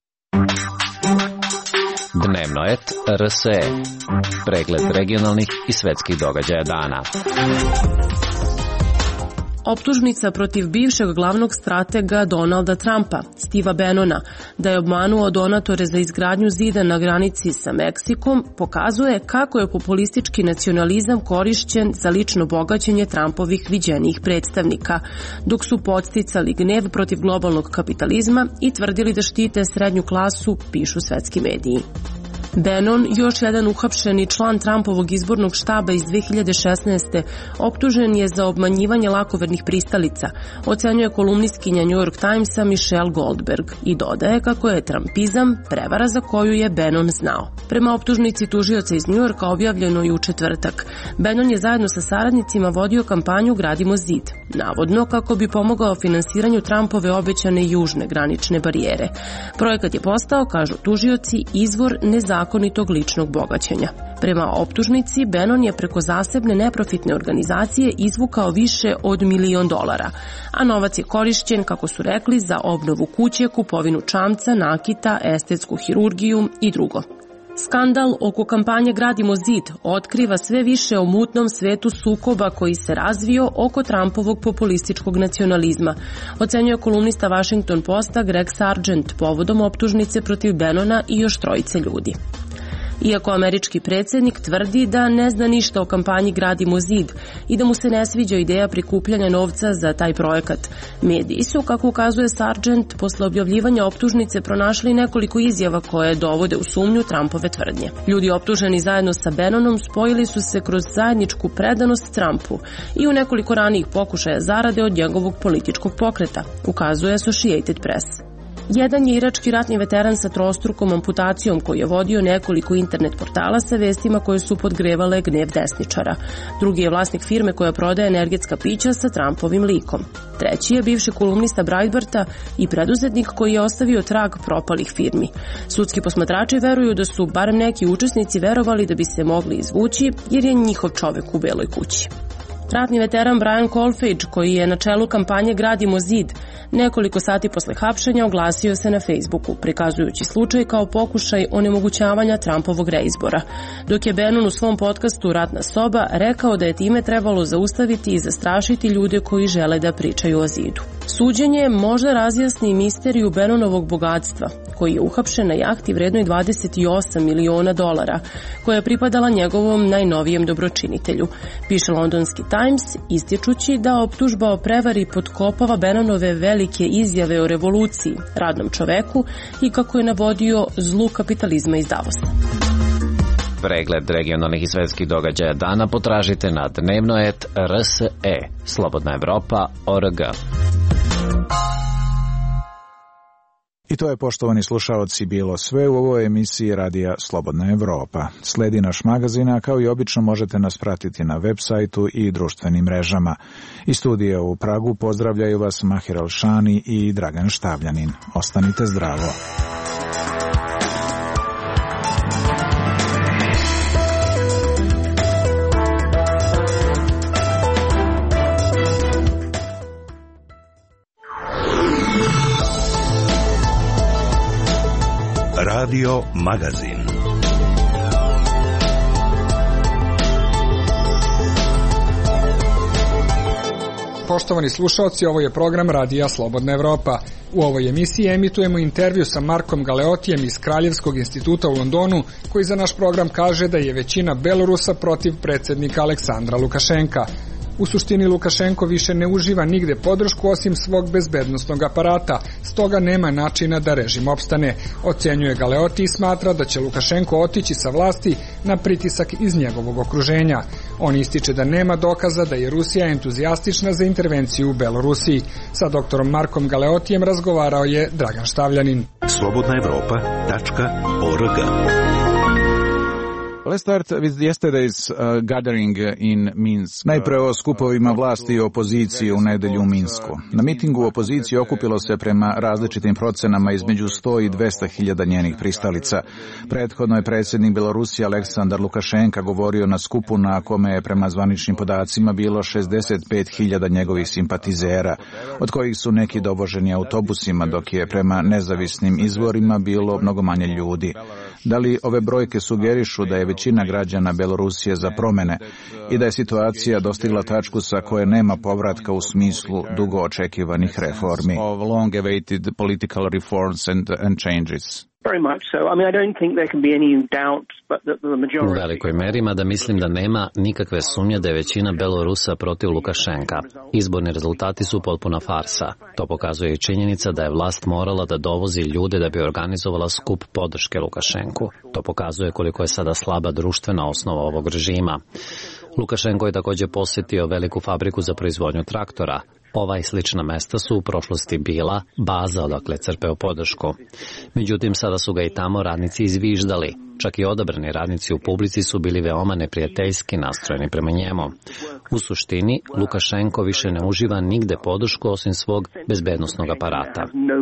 Dnevno et R S E. Pregled regionalnih i svetskih događaja dana. Optužnica protiv bivšeg glavnog stratega Donalda Trumpa, Steva Bannona, da je obmanuo donatore za izgradnju zida na granici sa Meksikom, pokazuje kako je populistički nacionalizam korišćen za lično bogaćenje Trumpovih viđenijih predstavnika, dok su podsticali gnev protiv globalnog kapitalizma i tvrdili da štite srednju klasu, pišu svetski mediji. Bannon, još jedan uhapšeni član Trumpovog izbornog štaba iz dve hiljade šesnaeste. optužen je za obmanjivanje lakovernih pristalica, ocenjuje kolumnistkinja New York Timesa Michelle Goldberg i dodaje kako je trumpizam prevara za koju je Bannon znao. Prema optužnici tužioca iz New Yorka objavljeno i u četvrtak, Bannon je zajedno sa saradnicima vodio kampanju Gradimo zid, navodno kako bi pomogao finansiranju Trumpove obećane južne granične barijere. Projekat je postao, kažu tužioci, izvor nezakonitog zakonitog ličnog bogaćenja. Prema optužnici, Bannon je preko zasebne neprofitne organizacije izvukao više od milion dolara, a novac je korišćen, kako su rekli, za obnovu kuće, kupovinu čamca, nakita, estetsku hirurgiju i drugo. Skandal oko kampanje Gradimo zid otkriva sve više o mutnom svetu sukoba koji se razvio oko Trumpovog populističkog nacionalizma, ocenjuje kolumnista Washington Posta Greg Sargent povodom optužnice protiv Bannona i još trojice ljudi. Iako američki predsjednik tvrdi da ne zna ništa o kampanji Gradimo zid i da mu se ne sviđa ideja prikupljanja novca za taj projekat, mediji su, kako ukazuje Sargent, posle objavljivanja optužnice pronašli nekoliko izjava koje dovode u sumnju Trumpove tvrdnje. Ljudi optuženi zajedno sa Bannonom spojili su se kroz zajedničku predanost Trumpu i u nekoliko ranijih pokušaja zarade od njegovog političkog pokreta, ukazuje Associated Press. Jedan je irački ratni veteran sa trostrukom amputacijom koji je vodio nekoliko internet portala sa vestima koje su podgrevale gnev desničara. Drugi je vlasnik firme koja prodaje energetska pića sa Trumpovim likom. Treći je bivši kolumnista Breitbarta i preduzetnik koji je ostavio trag propalih firmi. Sudski posmatrači veruju da su barem neki učesnici verovali da bi se mogli izvući jer je njihov čovek u Beloj kući. Ratni veteran Brian Kolfage, koji je na čelu kampanje Gradimo zid, nekoliko sati posle hapšenja oglasio se na Facebooku, prikazujući slučaj kao pokušaj onemogućavanja Trumpovog reizbora, dok je Bannon u svom podcastu Ratna soba rekao da je time trebalo zaustaviti i zastrašiti ljude koji žele da pričaju o zidu. Suđenje možda razjasni misteriju Bannonovog bogatstva, koji je uhapšen na jahti vrednoj dvadeset osam miliona dolara, koja je pripadala njegovom najnovijem dobročinitelju, piše londonski Times, ističući da optužba o prevari potkopava Bannonove velike izjave o revoluciji, radnom čoveku i kako je navodio zlu kapitalizma iz Davosa. Pregled regionalnih i svetskih događaja dana potražite na dnevno et r s e, slobodna evropa tačka org. I to je, poštovani slušaoci, bilo sve u ovoj emisiji Radija Slobodna Evropa. Sledi naš magazin, a kao i obično možete nas pratiti na web sajtu i društvenim mrežama. Iz studija u Pragu pozdravljaju vas Mahir Alšani i Dragan Štavljanin. Ostanite zdravo. Radio Magazin. Poštovani slušalci, ovo je program Radija Slobodna Evropa. U ovoj emisiji emitujemo intervju sa Markom Galeotijem iz Kraljevskog instituta u Londonu, koji za naš program kaže da je većina Belorusa protiv predsjednika Aleksandra Lukašenka. U suštini Lukašenko više ne uživa nigde podršku osim svog bezbednostnog aparata, stoga nema načina da režim opstane, ocenjuje Galeoti i smatra da će Lukašenko otići sa vlasti na pritisak iz njegovog okruženja. On ističe da nema dokaza da je Rusija entuzijastična za intervenciju u Belorusiji. Sa doktorom Markom Galeotijem razgovarao je Dragan Štavljanin. slobodna evropa tačka org. Let's start with yesterday's uh, gathering in Minsk. Najpre o skupovima vlasti i opozicije u nedelju u Minsku. Na mitingu opozicije okupilo se prema različitim procenama između sto i dvesta hiljada njenih pristalica. Prethodno je predsjednik Belorusije Aleksandar Lukašenka govorio na skupu na kome je prema zvaničnim podacima bilo šezdeset pet hiljada njegovih simpatizera, od kojih su neki dovoženi autobusima, dok je prema nezavisnim izvorima bilo mnogo manje ljudi. Da li ove brojke sugerišu da je većina građana Belorusije za promene i da je situacija dostigla tačku sa koje nema povratka u smislu dugo očekivanih reformi? U velikoj meri, mada mislim da nema nikakve sumnje da je većina Belorusa protiv Lukašenka. Izborni rezultati su potpuna farsa. To pokazuje i činjenica da je vlast morala da dovozi ljude da bi organizovala skup podrške Lukašenku. To pokazuje koliko je sada slaba društvena osnova ovog režima. Lukašenko je također posjetio veliku fabriku za proizvodnju traktora. Ova i slična mesta su u prošlosti bila baza odakle crpeo podršku. Međutim, sada su ga i tamo radnici izviždali. Čak i odabrani radnici u publici su bili veoma neprijateljski nastrojeni prema njemu. U suštini, Lukašenko više ne uživa nigde podršku osim svog bezbednosnog aparata.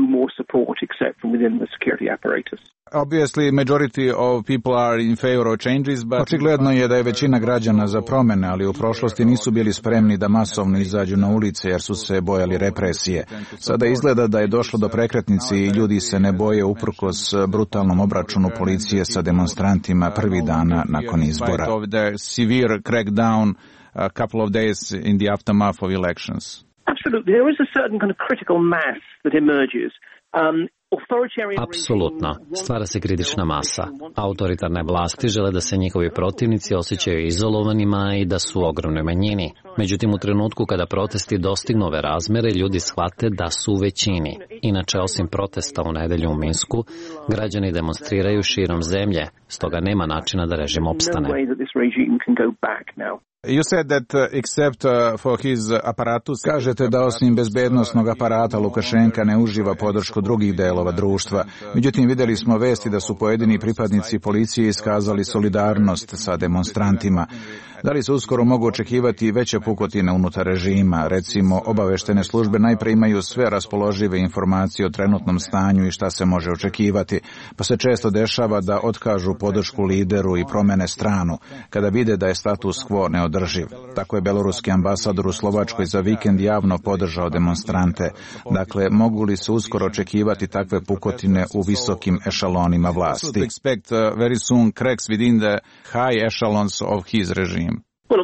Obviously, majority of people are in favor of changes, but... Očigledno je da je većina građana za promene, ali u prošlosti nisu bili spremni da masovno izađu na ulice jer su se bojali represije. Sada izgleda da je došlo do prekretnice i ljudi se ne boje uprkos brutalnom obračunu policije sa demonstrantima prvi dana nakon izbora. Severe crackdown a couple of days in the aftermath of elections. Absolutely, there is a certain kind of critical mass that emerges. Um, Apsolutno. Stvara se kritična masa. Autoritarne vlasti žele da se njihovi protivnici osjećaju izolovanima i da su u ogromnoj manjini. Međutim, u trenutku kada protesti dostignu ove razmere, ljudi shvate da su u većini. Inače, osim protesta u nedelju u Minsku, građani demonstriraju širom zemlje, stoga nema načina da režim opstane. You said that uh, except uh, for his apparatus, kažete da osim bezbednosnog aparata Lukašenka ne uživa podršku drugih delova društva. Međutim, vidjeli smo vesti da su pojedini pripadnici policije iskazali solidarnost sa demonstrantima. Da li se uskoro mogu očekivati veće pukotine unutar režima? Recimo, obaveštene službe najpre imaju sve raspoložive informacije o trenutnom stanju i šta se može očekivati, pa se često dešava da otkažu podršku lideru i promene stranu, kada vide da je status quo neodrživ. Tako je beloruski ambasador u Slovačkoj za vikend javno podržao demonstrante. Dakle, mogu li se uskoro očekivati takve pukotine u visokim ešalonima vlasti? Expect uh, very soon cracks within the high echelons of his regime.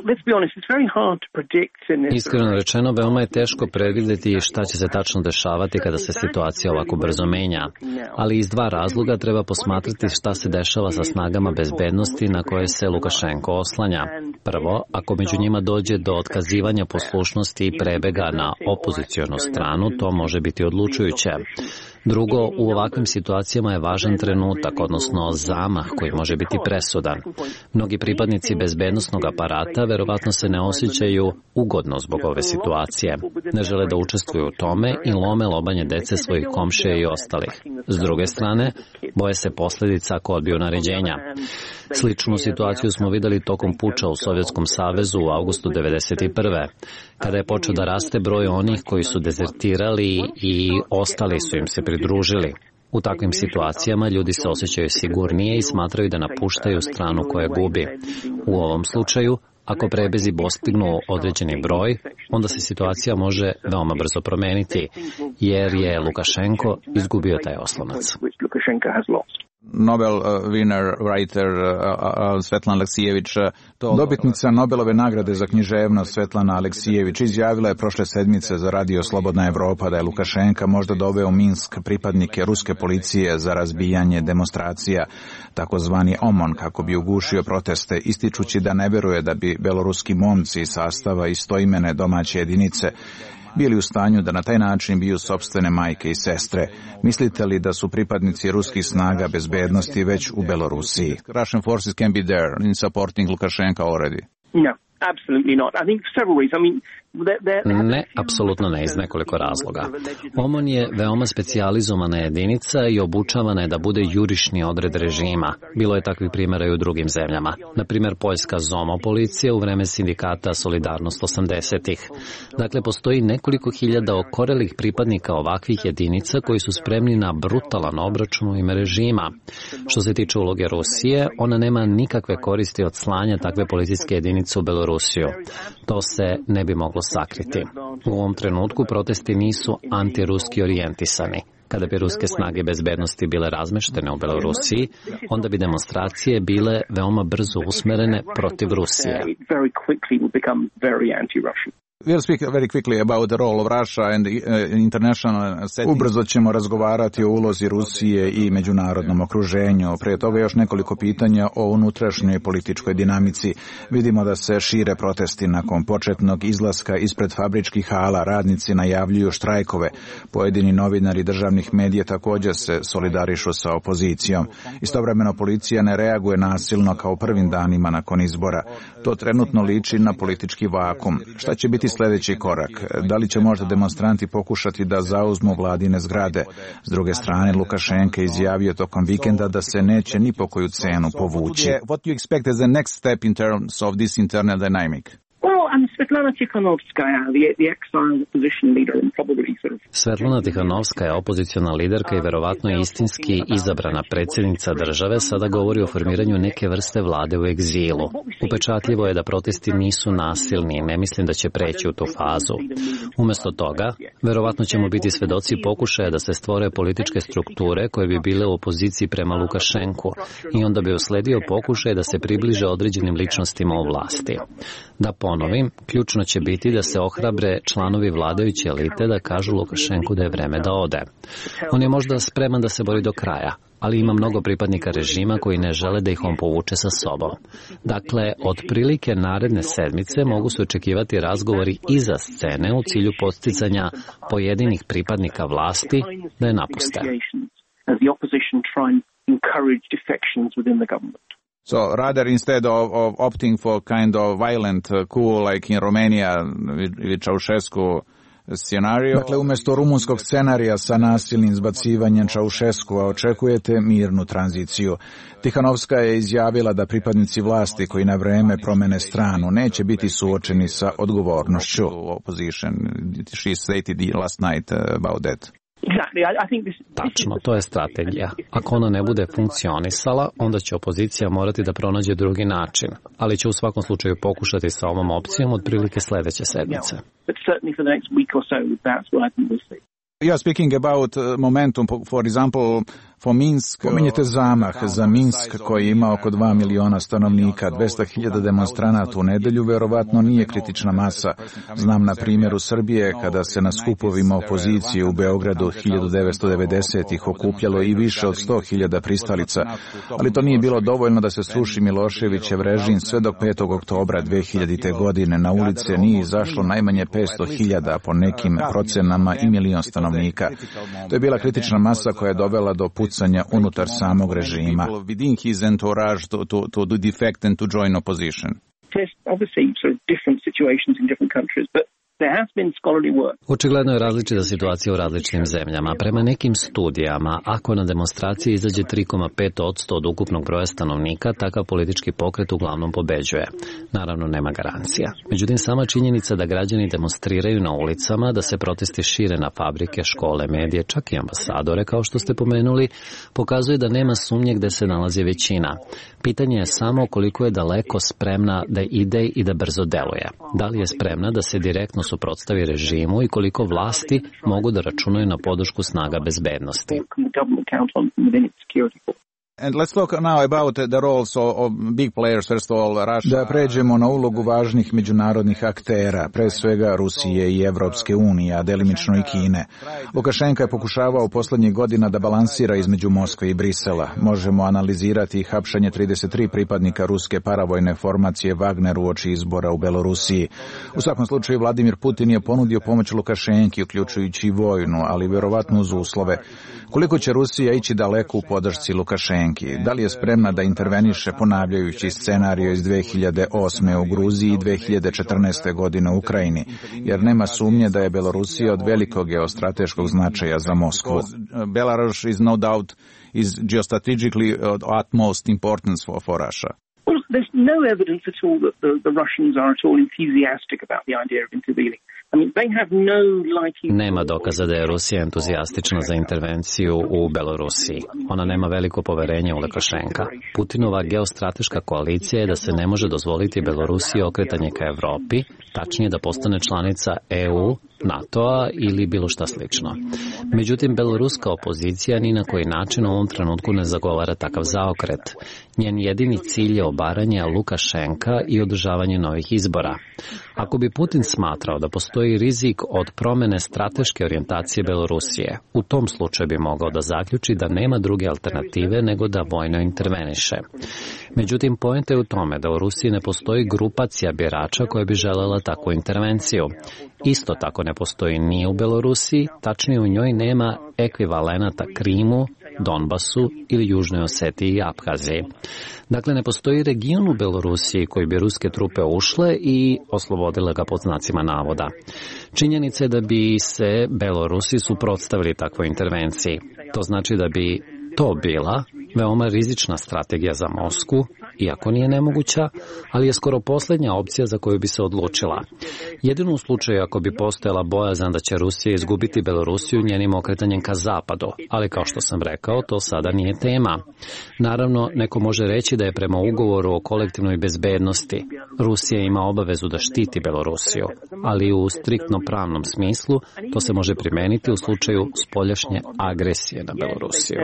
Iskreno rečeno, veoma je teško predvidjeti šta će se tačno dešavati kada se situacija ovako brzo menja, ali iz dva razloga treba posmatrati šta se dešava sa snagama bezbednosti na koje se Lukašenko oslanja. Prvo, ako među njima dođe do otkazivanja poslušnosti i prebega na opozicionu stranu, to može biti odlučujuće. Drugo, u ovakvim situacijama je važan trenutak, odnosno zamah koji može biti presudan. Mnogi pripadnici bezbednosnog aparata verovatno se ne osjećaju ugodno zbog ove situacije. Ne žele da učestvuju u tome i lome lobanje dece svojih komšija i ostalih. S druge strane, boje se posljedica ako odbiju naređenja. Sličnu situaciju smo videli tokom puča u Sovjetskom savezu u avgustu devedeset prve kada je počeo da raste broj onih koji su dezertirali i ostali su im se pridružili. U takvim situacijama ljudi se osjećaju sigurnije i smatraju da napuštaju stranu koja gubi. U ovom slučaju, ako prebezi dostignu određeni broj, onda se situacija može veoma brzo promeniti, jer je Lukašenko izgubio taj oslonac. Nobel uh, winner writer uh, uh, Svetlana Aleksijević, uh, dobitnica Nobelove nagrade za književnost Svetlana Aleksijević, izjavila je prošle sedmice za radio Slobodna Evropa da je Lukašenka možda doveo u Minsk pripadnike ruske policije za razbijanje demonstracija, takozvani OMON, kako bi ugušio proteste, ističući da ne veruje da bi beloruski momci iz sastava istoimene domaće jedinice bili u stanju da na taj način biju sopstvene majke i sestre. Mislite li da su pripadnici ruskih snaga bezbednosti već u Belorusiji? Russian forces can be there in supporting Lukashenko already. No, absolutely not. I think several reasons. I mean, Ne, apsolutno ne, iz nekoliko razloga. OMON je veoma specijalizovana jedinica i obučavana je da bude jurišni odred režima. Bilo je takvih primjera i u drugim zemljama. Na primjer, poljska ZOMO policija u vreme sindikata Solidarnost osamdesetih. Dakle, postoji nekoliko hiljada okorelih pripadnika ovakvih jedinica koji su spremni na brutalan obračun u ime režima. Što se tiče uloge Rusije, ona nema nikakve koristi od slanja takve policijske jedinice u Belorusiju. To se ne bi moglo sakriti. U ovom trenutku protesti nisu antiruski orijentisani. Kada bi ruske snage bezbednosti bile razmeštene u Belorusiji, onda bi demonstracije bile veoma brzo usmerene protiv Rusije. We'll speak very quickly about the role of Russia and the uh, international setting. Ubrzo ćemo razgovarati o ulozi Rusije i međunarodnom okruženju. Prije toga još nekoliko pitanja o unutrašnjoj političkoj dinamici. Vidimo da se šire protesti nakon početnog izlaska ispred fabričkih hala. Radnici najavljuju štrajkove. Pojedini novinari državnih medija također se solidarišu sa opozicijom. Istovremeno policija ne reaguje nasilno kao prvim danima nakon izbora. To trenutno liči na politički vakum. Šta će biti sljedeći korak? Da li će možda demonstranti pokušati da zauzmu vladine zgrade? S druge strane, Lukašenko je izjavio tokom vikenda da se neće ni po koju cenu povući. What do you expect as the next step in terms of this internal dynamic? Svetlana Tikhanovskaya, the, the exiled opposition leader, and probably sort of... Svetlana Tikhanovska je opoziciona liderka i verovatno istinski izabrana predsjednica države, sada govori o formiranju neke vrste vlade u egzilu. Upečatljivo je da protesti nisu nasilni i ne mislim da će preći u tu fazu. Umjesto toga, verovatno ćemo biti svedoci pokušaja da se stvore političke strukture koje bi bile u opoziciji prema Lukašenku i onda bi usledio pokušaj da se približe određenim ličnostima u vlasti. Da ponovim, ključno će biti da se ohrabre članovi vladajuće elite da kažu Lukašenku da je vreme da ode. On je možda spreman da se bori do kraja, ali ima mnogo pripadnika režima koji ne žele da ih on povuče sa sobom. Dakle, otprilike naredne sedmice mogu se očekivati razgovori iza scene u cilju posticanja pojedinih pripadnika vlasti da je napuste. So rather instead of, of opting for kind of violent uh, coup like in Romania with, with Ceausescu, Dakle, umjesto rumunskog scenarija sa nasilnim zbacivanjem Čaušeskua očekujete mirnu tranziciju. Tihanovska je izjavila da pripadnici vlasti koji na vreme promene stranu neće biti suočeni sa odgovornošću. She stated last night about that. Tačno, to je strategija. Ako ona ne bude funkcionisala, onda će opozicija morati da pronađe drugi način, ali će u svakom slučaju pokušati sa ovom opcijom otprilike sledeće sedmice. You are speaking about momentum, for example, for Minsk. Pominjete zamah za Minsk koji ima oko dva miliona stanovnika, dvesta hiljada demonstranata u nedelju, verovatno nije kritična masa. Znam na primjeru Srbije kada se na skupovima opozicije u Beogradu hiljadu devetsto devedesetih okupljalo i više od sto hiljada pristalica, ali to nije bilo dovoljno da se sruši Miloševićev režim sve dok petog oktobra dve hiljadite. godine na ulice nije izašlo najmanje petsto hiljada, po nekim procenama i milion stanovnika. To je bila kritična masa koja je dovela do pucanja unutar samog režima. Očigledno je različita situacija u različitim zemljama. Prema nekim studijama, ako na demonstracije izađe tri zarez pet posto od ukupnog broja stanovnika, takav politički pokret uglavnom pobeđuje. Naravno, nema garancija. Međutim, sama činjenica da građani demonstriraju na ulicama, da se protesti šire na fabrike, škole, medije, čak i ambasadore, kao što ste pomenuli, pokazuje da nema sumnje gde se nalazi većina. Pitanje je samo koliko je daleko spremna da ide i da brzo deluje. Da li je spremna da se direktno suprotstavi režimu i koliko vlasti mogu da računaju na podršku snaga bezbednosti. And let's talk now about the roles of big players, first of all, Russia. Da pređemo na ulogu važnih međunarodnih aktera, pre svega Rusije i Evropske unije, a delimično i Kine. Lukašenka je pokušavao poslednjih godina da balansira između Moskve i Brisela. Možemo analizirati hapšanje trideset tri pripadnika ruske paravojne formacije Wagner uoči izbora u Belorusiji. U svakom slučaju, Vladimir Putin je ponudio pomoć Lukašenki, uključujući i vojnu, ali verovatno uz uslove. Koliko će Rusija ići daleko u podršci Lukašenki? Da li je spremna da interveniše ponavljajući scenario iz dve hiljade osme. u Gruziji i dve hiljade četrnaeste. godine u Ukrajini, jer nema sumnje da je Belorusija od velikog geostrateškog značaja za Moskvu. Belarus is no doubt is geostrategically of utmost importance for, for Russia. Well, there's no evidence at all that the, the Russians are at all enthusiastic about the idea of intervening. I mean, they have no liking... Nema dokaza da je Rusija entuzijastična za intervenciju u Belorusiji. Ona nema veliko poverenje u Lukašenka. Putinova geostrateška koalicija je da se ne može dozvoliti Belorusiji okretanje ka Evropi, tačnije da postane članica E U, NATO-a ili bilo šta slično. Međutim, beloruska opozicija ni na koji način u ovom trenutku ne zagovara takav zaokret. Njen jedini cilj je obaranje Lukašenka i održavanje novih izbora. Ako bi Putin smatrao da postoji rizik od promene strateške orijentacije Belorusije, u tom slučaju bi mogao da zaključi da nema druge alternative nego da vojno interveniše. Međutim, poenta je u tome da u Rusiji ne postoji grupacija birača koja bi želela takvu intervenciju. Isto tako ne postoji ni u Belorusiji, tačnije u njoj nema ekvivalenata Krimu, Donbasu ili Južnoj Osetiji i Abhaziji. Dakle, ne postoji region u Belorusiji koji bi ruske trupe ušle i oslobodile ga pod znacima navoda. Činjenica je da bi se Belorusi suprotstavili takvoj intervenciji. To znači da bi to bila veoma rizična strategija za Moskvu, iako nije nemoguća, ali je skoro posljednja opcija za koju bi se odlučila. Jedino u slučaju ako bi postojala bojazan da će Rusija izgubiti Belorusiju njenim okretanjem ka zapadu, ali kao što sam rekao, to sada nije tema. Naravno, neko može reći da je prema ugovoru o kolektivnoj bezbednosti Rusija ima obavezu da štiti Belorusiju, ali u striktno pravnom smislu to se može primeniti u slučaju spoljašnje agresije na Belorusiju.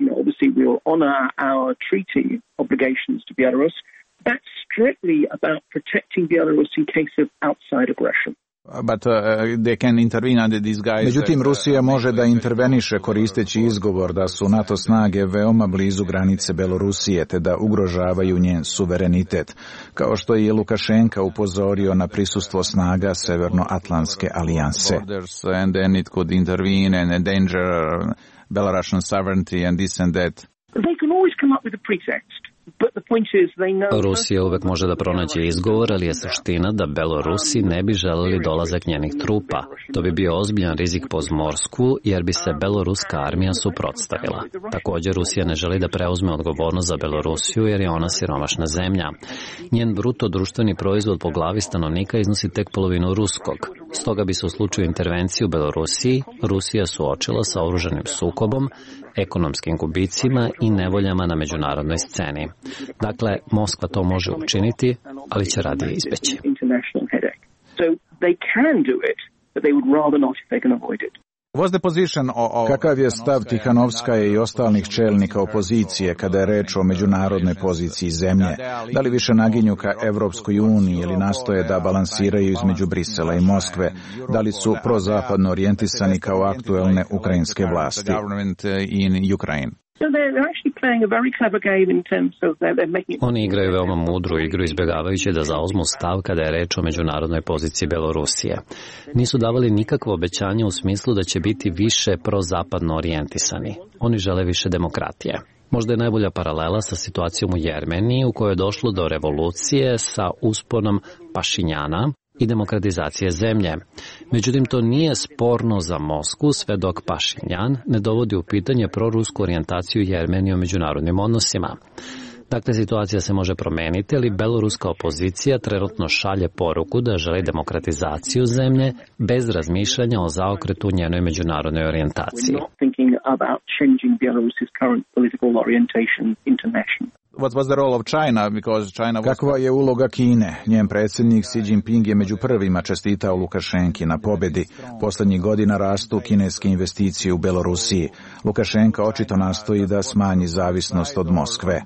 Honor our treaty obligations to Belarus. That's strictly about protecting Belarus in case of outside aggression. But, uh, they can intervene under these guys. Međutim, Rusija može da interveniše koristeći izgovor da su NATO snage veoma blizu granice Belorusije te da ugrožavaju njen suverenitet, kao što je Lukašenka upozorio na prisustvo snaga Severnoatlantske alijanse. And then it could intervene and endanger Belarusian sovereignty and this and that. They can always come up with a pretext. Rusija uvek može da pronađe izgovor, ali je suština da Belorusi ne bi želeli dolazak njenih trupa. To bi bio ozbiljan rizik po Moskvu, jer bi se beloruska armija suprotstavila. Također, Rusija ne želi da preuzme odgovornost za Belorusiju, jer je ona siromašna zemlja. Njen bruto društveni proizvod po glavi stanovnika iznosi tek polovinu ruskog. Stoga bi se u slučaju intervencije u Belorusiji Rusija suočila sa oružanim sukobom, ekonomskim gubicima i nevoljama na međunarodnoj sceni. Dakle, Moskva to može učiniti, ali će radije izbeći. Kakav je stav Tihanovskaje i ostalih čelnika opozicije kada je reč o međunarodnoj poziciji zemlje? Da li više naginju ka Evropskoj uniji ili nastoje da balansiraju između Brisela i Moskve? Da li su prozapadno orijentisani kao aktuelne ukrajinske vlasti? Oni igraju veoma mudru igru izbjegavajući da zauzmu stav kada je reč o međunarodnoj poziciji Belorusije. Nisu davali nikakvo obećanje u smislu da će biti više prozapadno orijentisani. Oni žele više demokratije. Možda je najbolja paralela sa situacijom u Jermeniji u kojoj je došlo do revolucije sa usponom Pašinjana i demokratizacije zemlje. Međutim, to nije sporno za Moskvu sve dok Pašinjan ne dovodi u pitanje prorusku orijentaciju Jermenije u međunarodnim odnosima. Dakle, situacija se može promeniti, ali beloruska opozicija trenutno šalje poruku da želi demokratizaciju zemlje bez razmišljanja o zaokretu njenoj međunarodnoj orijentaciji. Kakva je uloga Kine? Njen predsjednik Xi Jinping je među prvima čestitao Lukašenki na pobjedi. Posljednjih godina rastu kineske investicije u Belorusiji. Lukašenka očito nastoji da smanji zavisnost od Moskve.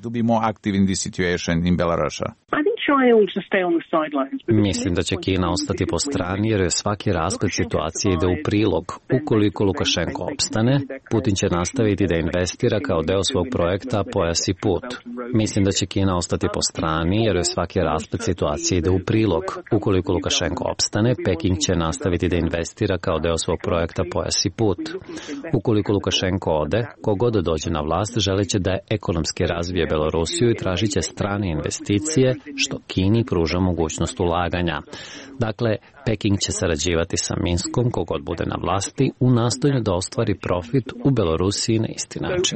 Mislim da će Kina ostati po strani jer je svaki rasplet situacije ide u prilog. Ukoliko Lukašenko opstane, Putin će nastaviti da investira kao deo svog projekta Pojas i put. Mislim da će Kina ostati po strani jer je svaki rasplet situacije ide u prilog. Ukoliko Lukašenko opstane, Peking će nastaviti da investira kao deo svog projekta Pojas i put. Ukoliko Lukašenko ode, kogod dođe na vlast želeće da ekonomski razvije Belorusiju i tražit će strane investicije, što Kini pruža mogućnost ulaganja. Dakle, Peking će sarađivati sa Minskom kogod bude na vlasti u nastojanju da ostvari profit u Belorusiji na isti način.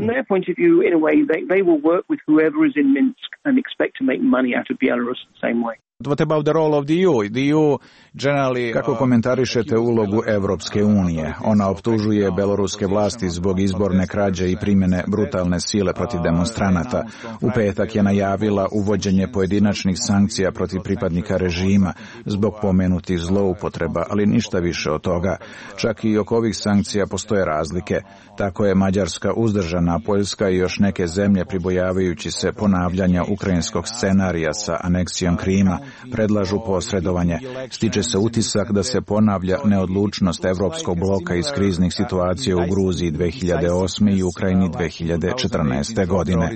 What about the role of the E U? The E U generally... Kako komentarišete ulogu Evropske unije? Ona optužuje beloruske vlasti zbog izborne krađe i primjene brutalne sile protiv demonstranata. U petak je najavila uvođenje pojedinačnih sankcija protiv pripadnika režima zbog pomenutih zloupotreba, ali ništa više od toga. Čak i oko ovih sankcija postoje razlike. Tako je Mađarska uzdržana, Poljska i još neke zemlje pribojavajući se ponavljanja ukrajinskog scenarija sa aneksijom Krima predlažu posredovanje. Stiče se utisak da se ponavlja neodlučnost evropskog bloka iz kriznih situacija u Gruziji dve hiljade osme i Ukrajini dve hiljade četrnaeste. godine.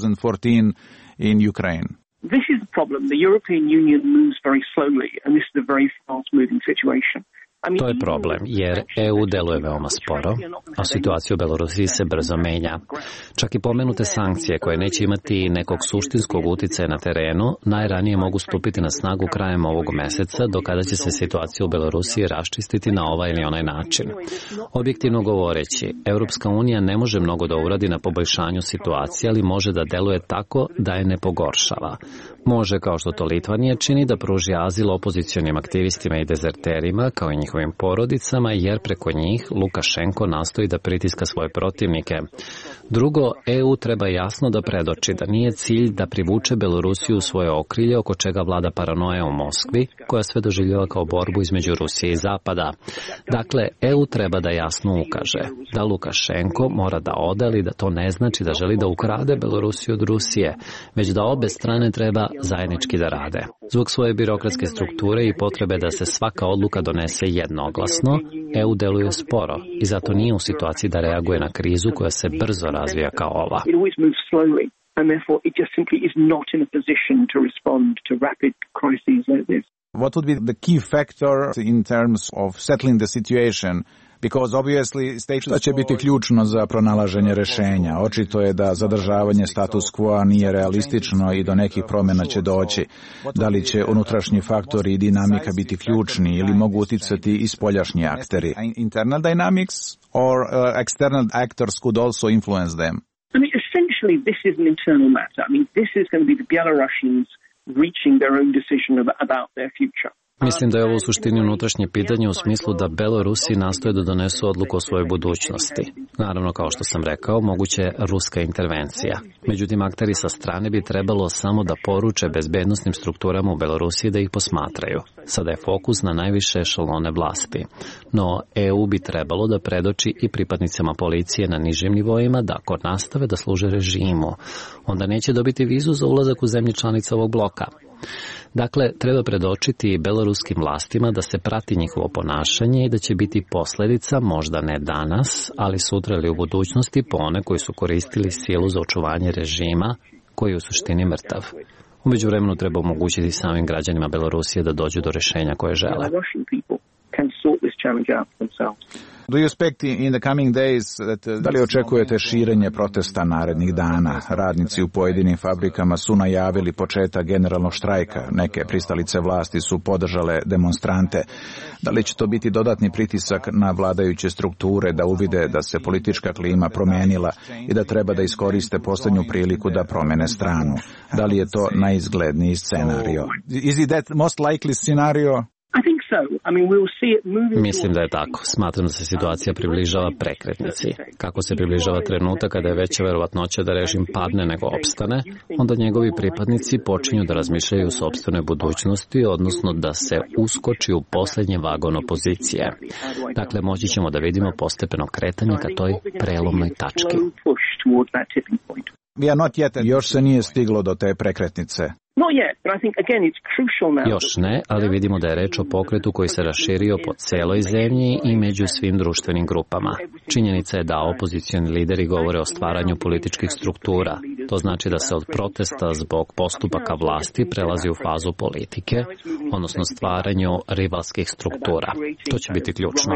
This is the problem. The European Union moves very slowly, and this is a very fast-moving situation. To je problem, jer E U deluje veoma sporo, a situacija u Belorusiji se brzo menja. Čak i pomenute sankcije koje neće imati nekog suštinskog uticaja na terenu, najranije mogu stupiti na snagu krajem ovog meseca, do kada će se situacija u Belorusiji raščistiti na ovaj ili onaj način. Objektivno govoreći, Europska unija ne može mnogo da uradi na poboljšanju situacije, ali može da deluje tako da je ne pogoršava. Može, kao što to Litvanija čini, da pruži azil opozicionim aktivistima i dezerterima, kao i njihovim porodicama, jer preko njih Lukašenko nastoji da pritiska svoje protivnike. Drugo, E U treba jasno da predoči da nije cilj da privuče Belorusiju u svoje okrilje oko čega vlada paranoja u Moskvi, koja sve doživljava kao borbu između Rusije i Zapada. Dakle, E U treba da jasno ukaže da Lukašenko mora da ode, ali da to ne znači da želi da ukrade Belorusiju od Rusije, već da obe strane treba zajednički da rade. Zbog svoje birokratske strukture i potrebe da se svaka odluka donese jednoglasno, E U deluje sporo i zato nije u situaciji da reaguje na krizu koja se brzo razvija kao ova. What would be the key factor in terms of settling the situation Šta će biti ključno za pronalaženje rešenja? Očito je da zadržavanje status quo nije realistično i do nekih promjena će doći. Da li će unutrašnji faktori i dinamika biti ključni ili mogu uticati i spoljašnji akteri? Internal dynamics or uh, external actors could also influence them? I mean, essentially, this is an internal matter. I mean, this is going to be the Belarusians reaching their own decision about their future. Mislim da je ovo u suštini unutrašnje pitanje u smislu da Belorusi nastoje da donesu odluku o svojoj budućnosti. Naravno, kao što sam rekao, moguće je ruska intervencija. Međutim, akteri sa strane bi trebalo samo da poruče bezbednosnim strukturama u Belorusiji da ih posmatraju. Sada je fokus na najviše ešalone vlasti. No, E U bi trebalo da predoči i pripadnicama policije na nižim nivoima da ako nastave da služe režimu, onda neće dobiti vizu za ulazak u zemlje članice ovog bloka. Dakle, treba predočiti beloruskim vlastima da se prati njihovo ponašanje i da će biti posljedica, možda ne danas, ali sutra ili u budućnosti po one koji su koristili silu za očuvanje režima, koji je u suštini mrtav. U međuvremenu treba omogućiti samim građanima Belorusije da dođu do rješenja koje žele. Do you expect in the coming days that, da li očekujete širenje protesta narednih dana? Radnici u pojedinim fabrikama su najavili početak generalnog štrajka. Neke pristalice vlasti su podržale demonstrante. Da li će to biti dodatni pritisak na vladajuće strukture da uvide da se politička klima promijenila i da treba da iskoriste posljednju priliku da promene stranu? Da li je to najizgledniji scenario? Is it that most likely scenario? Mislim da je tako. Smatram da se situacija približava prekretnici. Kako se približava trenutak kada je veća verovatnoća da režim padne nego opstane, onda njegovi pripadnici počinju da razmišljaju o sopstvenoj budućnosti, odnosno da se uskoči u posljednji vagon opozicije. Dakle, moći ćemo da vidimo postepeno kretanje ka toj prelomnoj tački. Još se nije stiglo do te prekretnice. Još ne, ali vidimo da je reč o pokretu koji se raširio po celoj zemlji i među svim društvenim grupama. Činjenica je da opozicioni lideri govore o stvaranju političkih struktura. To znači da se od protesta zbog postupaka vlasti prelazi u fazu politike, odnosno stvaranju rivalskih struktura. To će biti ključno.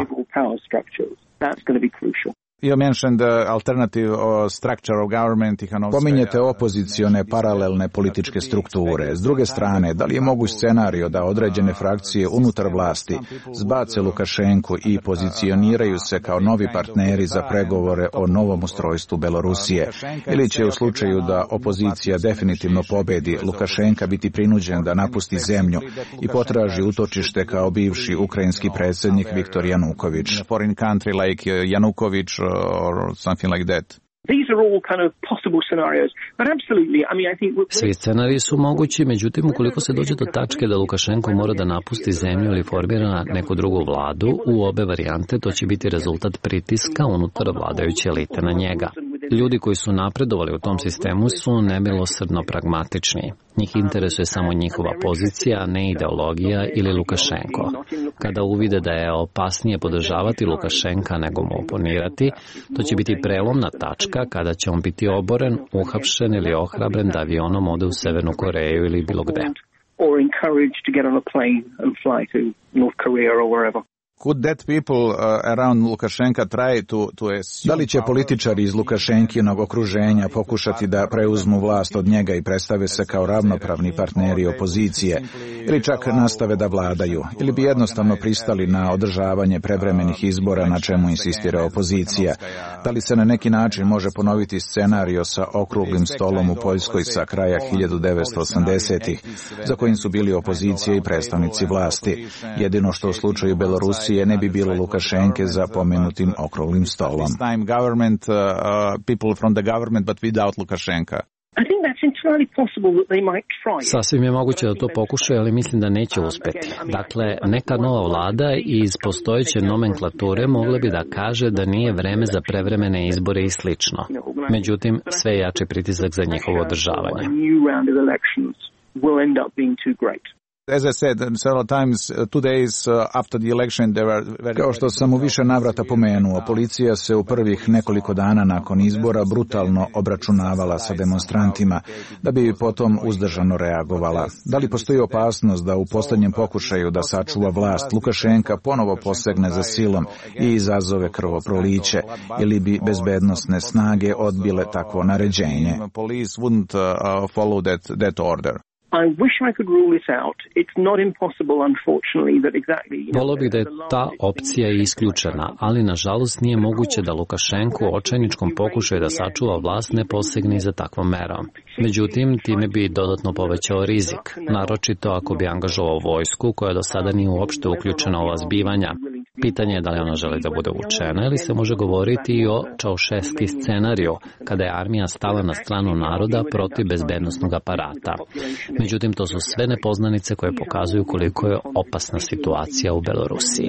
You mentioned the alternative structure of government. Pominjete opozicione paralelne političke strukture. S druge strane, da li je moguć scenario da određene frakcije unutar vlasti zbace Lukašenku i pozicioniraju se kao novi partneri za pregovore o novom ustrojstvu Belorusije? Ili će u slučaju da opozicija definitivno pobedi, Lukašenka biti prinuđen da napusti zemlju i potraži utočište kao bivši ukrajinski predsjednik Viktor Januković? Foreign country like Januković or something like that. These are all kind of possible scenarios, but absolutely, I mean, I think... Svi scenariji su mogući, međutim, ukoliko se dođe do tačke da Lukašenko mora da napusti zemlju ili formira neku drugu vladu, u obe varijante to će biti rezultat pritiska unutar vladajuće elite na njega. Ljudi koji su napredovali u tom sistemu su nemilosrdno pragmatični. Njih interesuje samo njihova pozicija, ne ideologija ili Lukašenko. Kada uvide da je opasnije podržavati Lukašenka nego mu oponirati, to će biti prelomna tačka kada će on biti oboren, uhapšen ili ohrabren da avionom ode u Severnu Koreju ili bilo gde. Could that people uh, around Lukashenka try to, to assume... Da li će političari iz Lukašenkinog okruženja pokušati da preuzmu vlast od njega i predstave se kao ravnopravni partneri opozicije, ili čak nastave da vladaju, ili bi jednostavno pristali na održavanje prevremenih izbora na čemu insistira opozicija? Da li se na neki način može ponoviti scenario sa okruglim stolom u Poljskoj sa kraja hiljadu devetsto osamdesetih, za kojim su bili opozicija i predstavnici vlasti? Jedino što u slučaju Belorusije ne bi bilo Lukašenke za pomenutim okruglim stolom. Government, uh, people from the government, but without Lukashenka. Sasvim je moguće da to pokušaju, ali mislim da neće uspeti. Dakle, neka nova vlada iz postojeće nomenklature mogla bi da kaže da nije vreme za prevremene izbore i slično. Međutim, sve je jači pritisak za njihovo održavanje. As I said several times, two days after the election there were very... Kao što sam u više navrata pomenuo, policija se u prvih nekoliko dana nakon izbora brutalno obračunavala sa demonstrantima, da bi potom uzdržano reagovala. Da li postoji opasnost da u posljednjem pokušaju da sačuva vlast Lukašenka ponovo posegne za silom i izazove krvoproliće, ili bi bezbednosne snage odbile takvo naređenje? Police wouldn't uh, follow that, that order. I wish I could rule this out. It's not impossible, unfortunately, that exactly... Volio bih da je ta opcija isključena, ali nažalost nije moguće da Lukašenko u očajničkom pokušaju da sačuva vlast ne posegne za takvom merom. Međutim, time bi dodatno povećao rizik, naročito ako bi angažovao vojsku koja do sada nije uopšte uključena u ova zbivanja. Pitanje je da li ona želi da bude uvučena ili se može govoriti i o Čaušeski scenariju, kada je armija stala na stranu naroda protiv bezbednosnog aparata. Međutim, to su sve nepoznanice koje pokazuju koliko je opasna situacija u Belorusiji.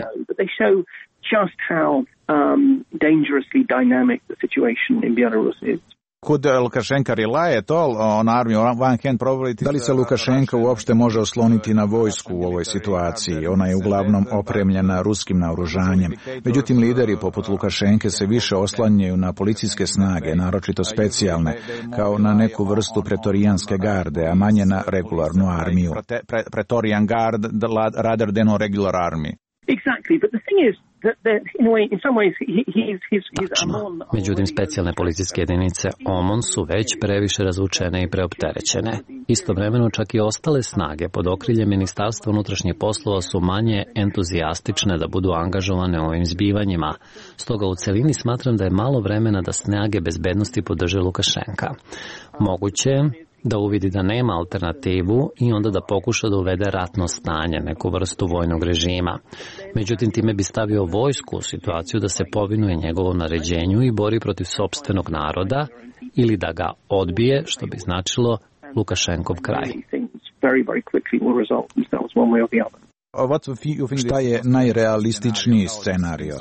Could Lukashenko rely at all on army? On one hand, probably... Da li se Lukašenka uopšte može osloniti na vojsku u ovoj situaciji? Ona je uglavnom opremljena ruskim naoružanjem. Međutim, lideri poput Lukašenke se više oslanjaju na policijske snage, naročito specijalne, kao na neku vrstu pretorijanske garde, a manje na regularnu armiju. Pretorian guard rather than a regular army. Exactly, but the thing is that in a way, in some ways, he, he's, he's, he's Tačno. Međutim, specijalne policijske jedinice O M O N su već previše razvučene i preopterećene. Istovremeno, čak i ostale snage pod okriljem Ministarstva unutrašnjih poslova su manje entuzijastične da budu angažovane u ovim zbivanjima. Stoga u celini smatram da je malo vremena da snage bezbednosti podrže Lukašenka. Moguće je da uvidi da nema alternativu i onda da pokuša da uvede ratno stanje, neku vrstu vojnog režima. Međutim, time bi stavio vojsku u situaciju da se povinuje njegovom naređenju i bori protiv sopstvenog naroda ili da ga odbije, što bi značilo Lukašenkov kraj. Šta je najrealističniji scenario?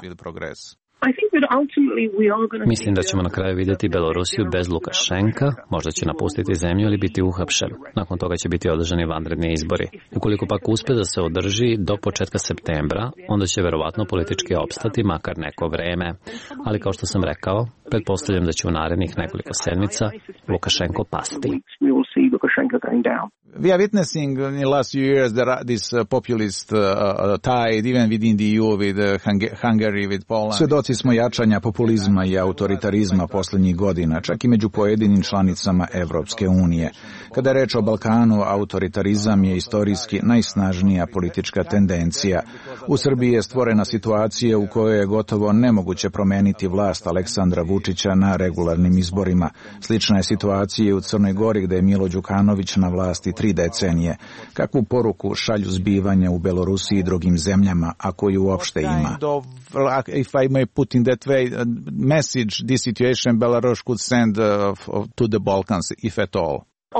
Mislim da ćemo na kraju vidjeti Belorusiju bez Lukašenka, možda će napustiti zemlju ili biti uhapšen. Nakon toga će biti održani vanredni izbori. Ukoliko pak uspe da se održi do početka septembra, onda će verovatno politički opstati makar neko vreme. Ali kao što sam rekao, pretpostavljam da će u narednih nekoliko sedmica Lukašenko pasti. We are witnessing in the last few years that this uh, populist uh, tide even within the E U with uh, Hungary, with Poland. Svedoci smo jačanja populizma i autoritarizma posljednjih godina, čak i među pojedinim članicama Evropske unije. Kada je reč o Balkanu, autoritarizam je istorijski najsnažnija politička tendencija. U Srbiji je stvorena situacija u kojoj je gotovo nemoguće promeniti vlast Aleksandra Vučića na regularnim izborima. Slična je situacija u Crnoj Gori gde je Milo Đukanović na vlasti tri decenije. Kakvu poruku šalju zbivanja u Belorusiji i drugim zemljama, ako ju uopšte ima? If I may put in that way, message this situation Belarus could send uh, to the Balkans, if at all.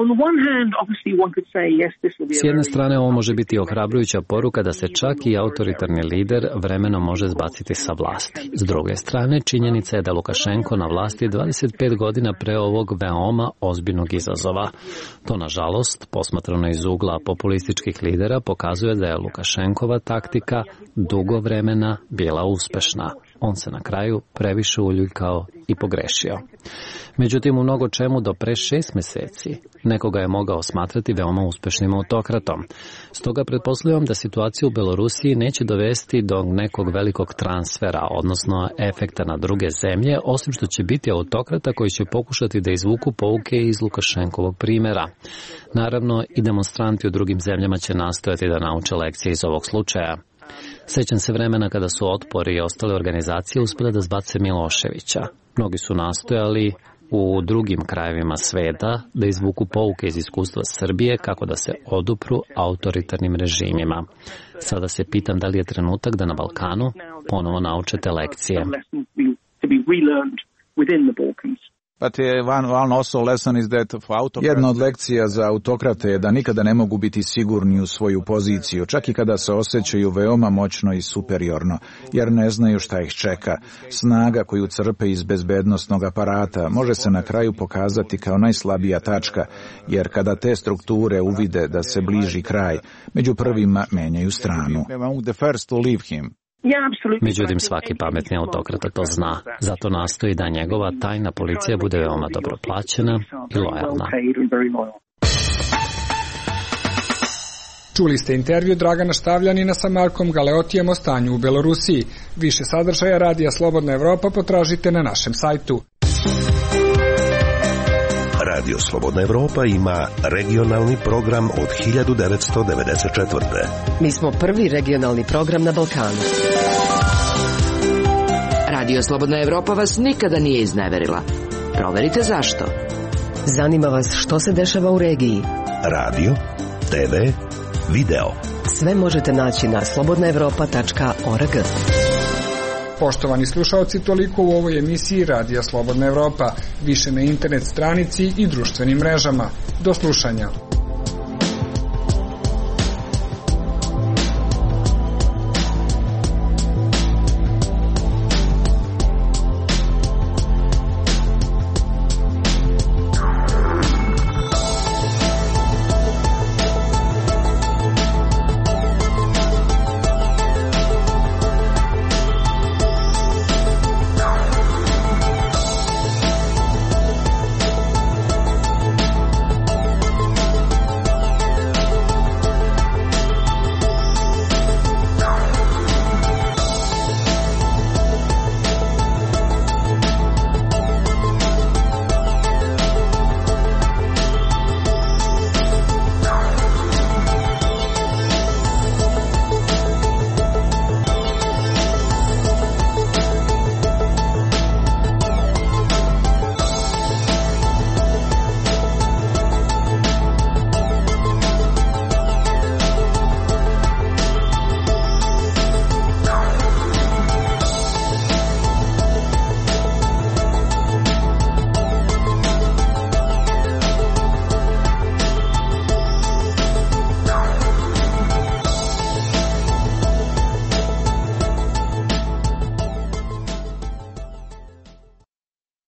S jedne strane, ovo može biti ohrabrujuća poruka da se čak i autoritarni lider vremenom može zbaciti sa vlasti. S druge strane, činjenica je da Lukašenko na vlasti dvadeset pet godina pre ovog veoma ozbiljnog izazova. To, nažalost, posmatrano iz ugla populističkih lidera, pokazuje da je Lukašenkova taktika dugo vremena bila uspešna. On se na kraju previše uljuljkao i pogrešio. Međutim, u mnogo čemu do pre šest meseci nekoga je mogao smatrati veoma uspešnim autokratom. Stoga pretpostavljam da situacija u Belorusiji neće dovesti do nekog velikog transfera, odnosno efekta na druge zemlje, osim što će biti autokrata koji će pokušati da izvuku pouke iz Lukašenkovog primjera. Naravno, i demonstranti u drugim zemljama će nastojati da nauče lekcije iz ovog slučaja. Sećam se vremena kada su Otpor i ostale organizacije uspjele da zbace Miloševića. Mnogi su nastojali u drugim krajevima sveta da izvuku pouke iz iskustva Srbije kako da se odupru autoritarnim režimima. Sada se pitam da li je trenutak da na Balkanu ponovo naučete lekcije. Jedna od lekcija za autokrate je da nikada ne mogu biti sigurni u svoju poziciju, čak i kada se osjećaju veoma moćno i superiorno, jer ne znaju šta ih čeka. Snaga koju crpe iz bezbednosnog aparata može se na kraju pokazati kao najslabija tačka, jer kada te strukture uvide da se bliži kraj, među prvima menjaju stranu. Međutim, svaki pametni autokrata to zna, zato nastoji da njegova tajna policija bude veoma dobro plaćena i lojalna. Čuli ste intervju Dragana Štavljanina sa Markom Galeotijem o stanju u Belorusiji. Više sadržaja Radija Slobodna Evropa potražite na našem sajtu. Radio Slobodna Evropa ima regionalni program od hiljadu devetsto devedeset četvrte. Mi smo prvi regionalni program na Balkanu. Radio Slobodna Evropa vas nikada nije izneverila. Proverite zašto. Zanima vas što se dešava u regiji. Radio, te ve, video. Sve možete naći na slobodna evropa tačka org. Poštovani slušaoci, toliko u ovoj emisiji Radija Slobodna Evropa. Više na internet stranici i društvenim mrežama. Do slušanja.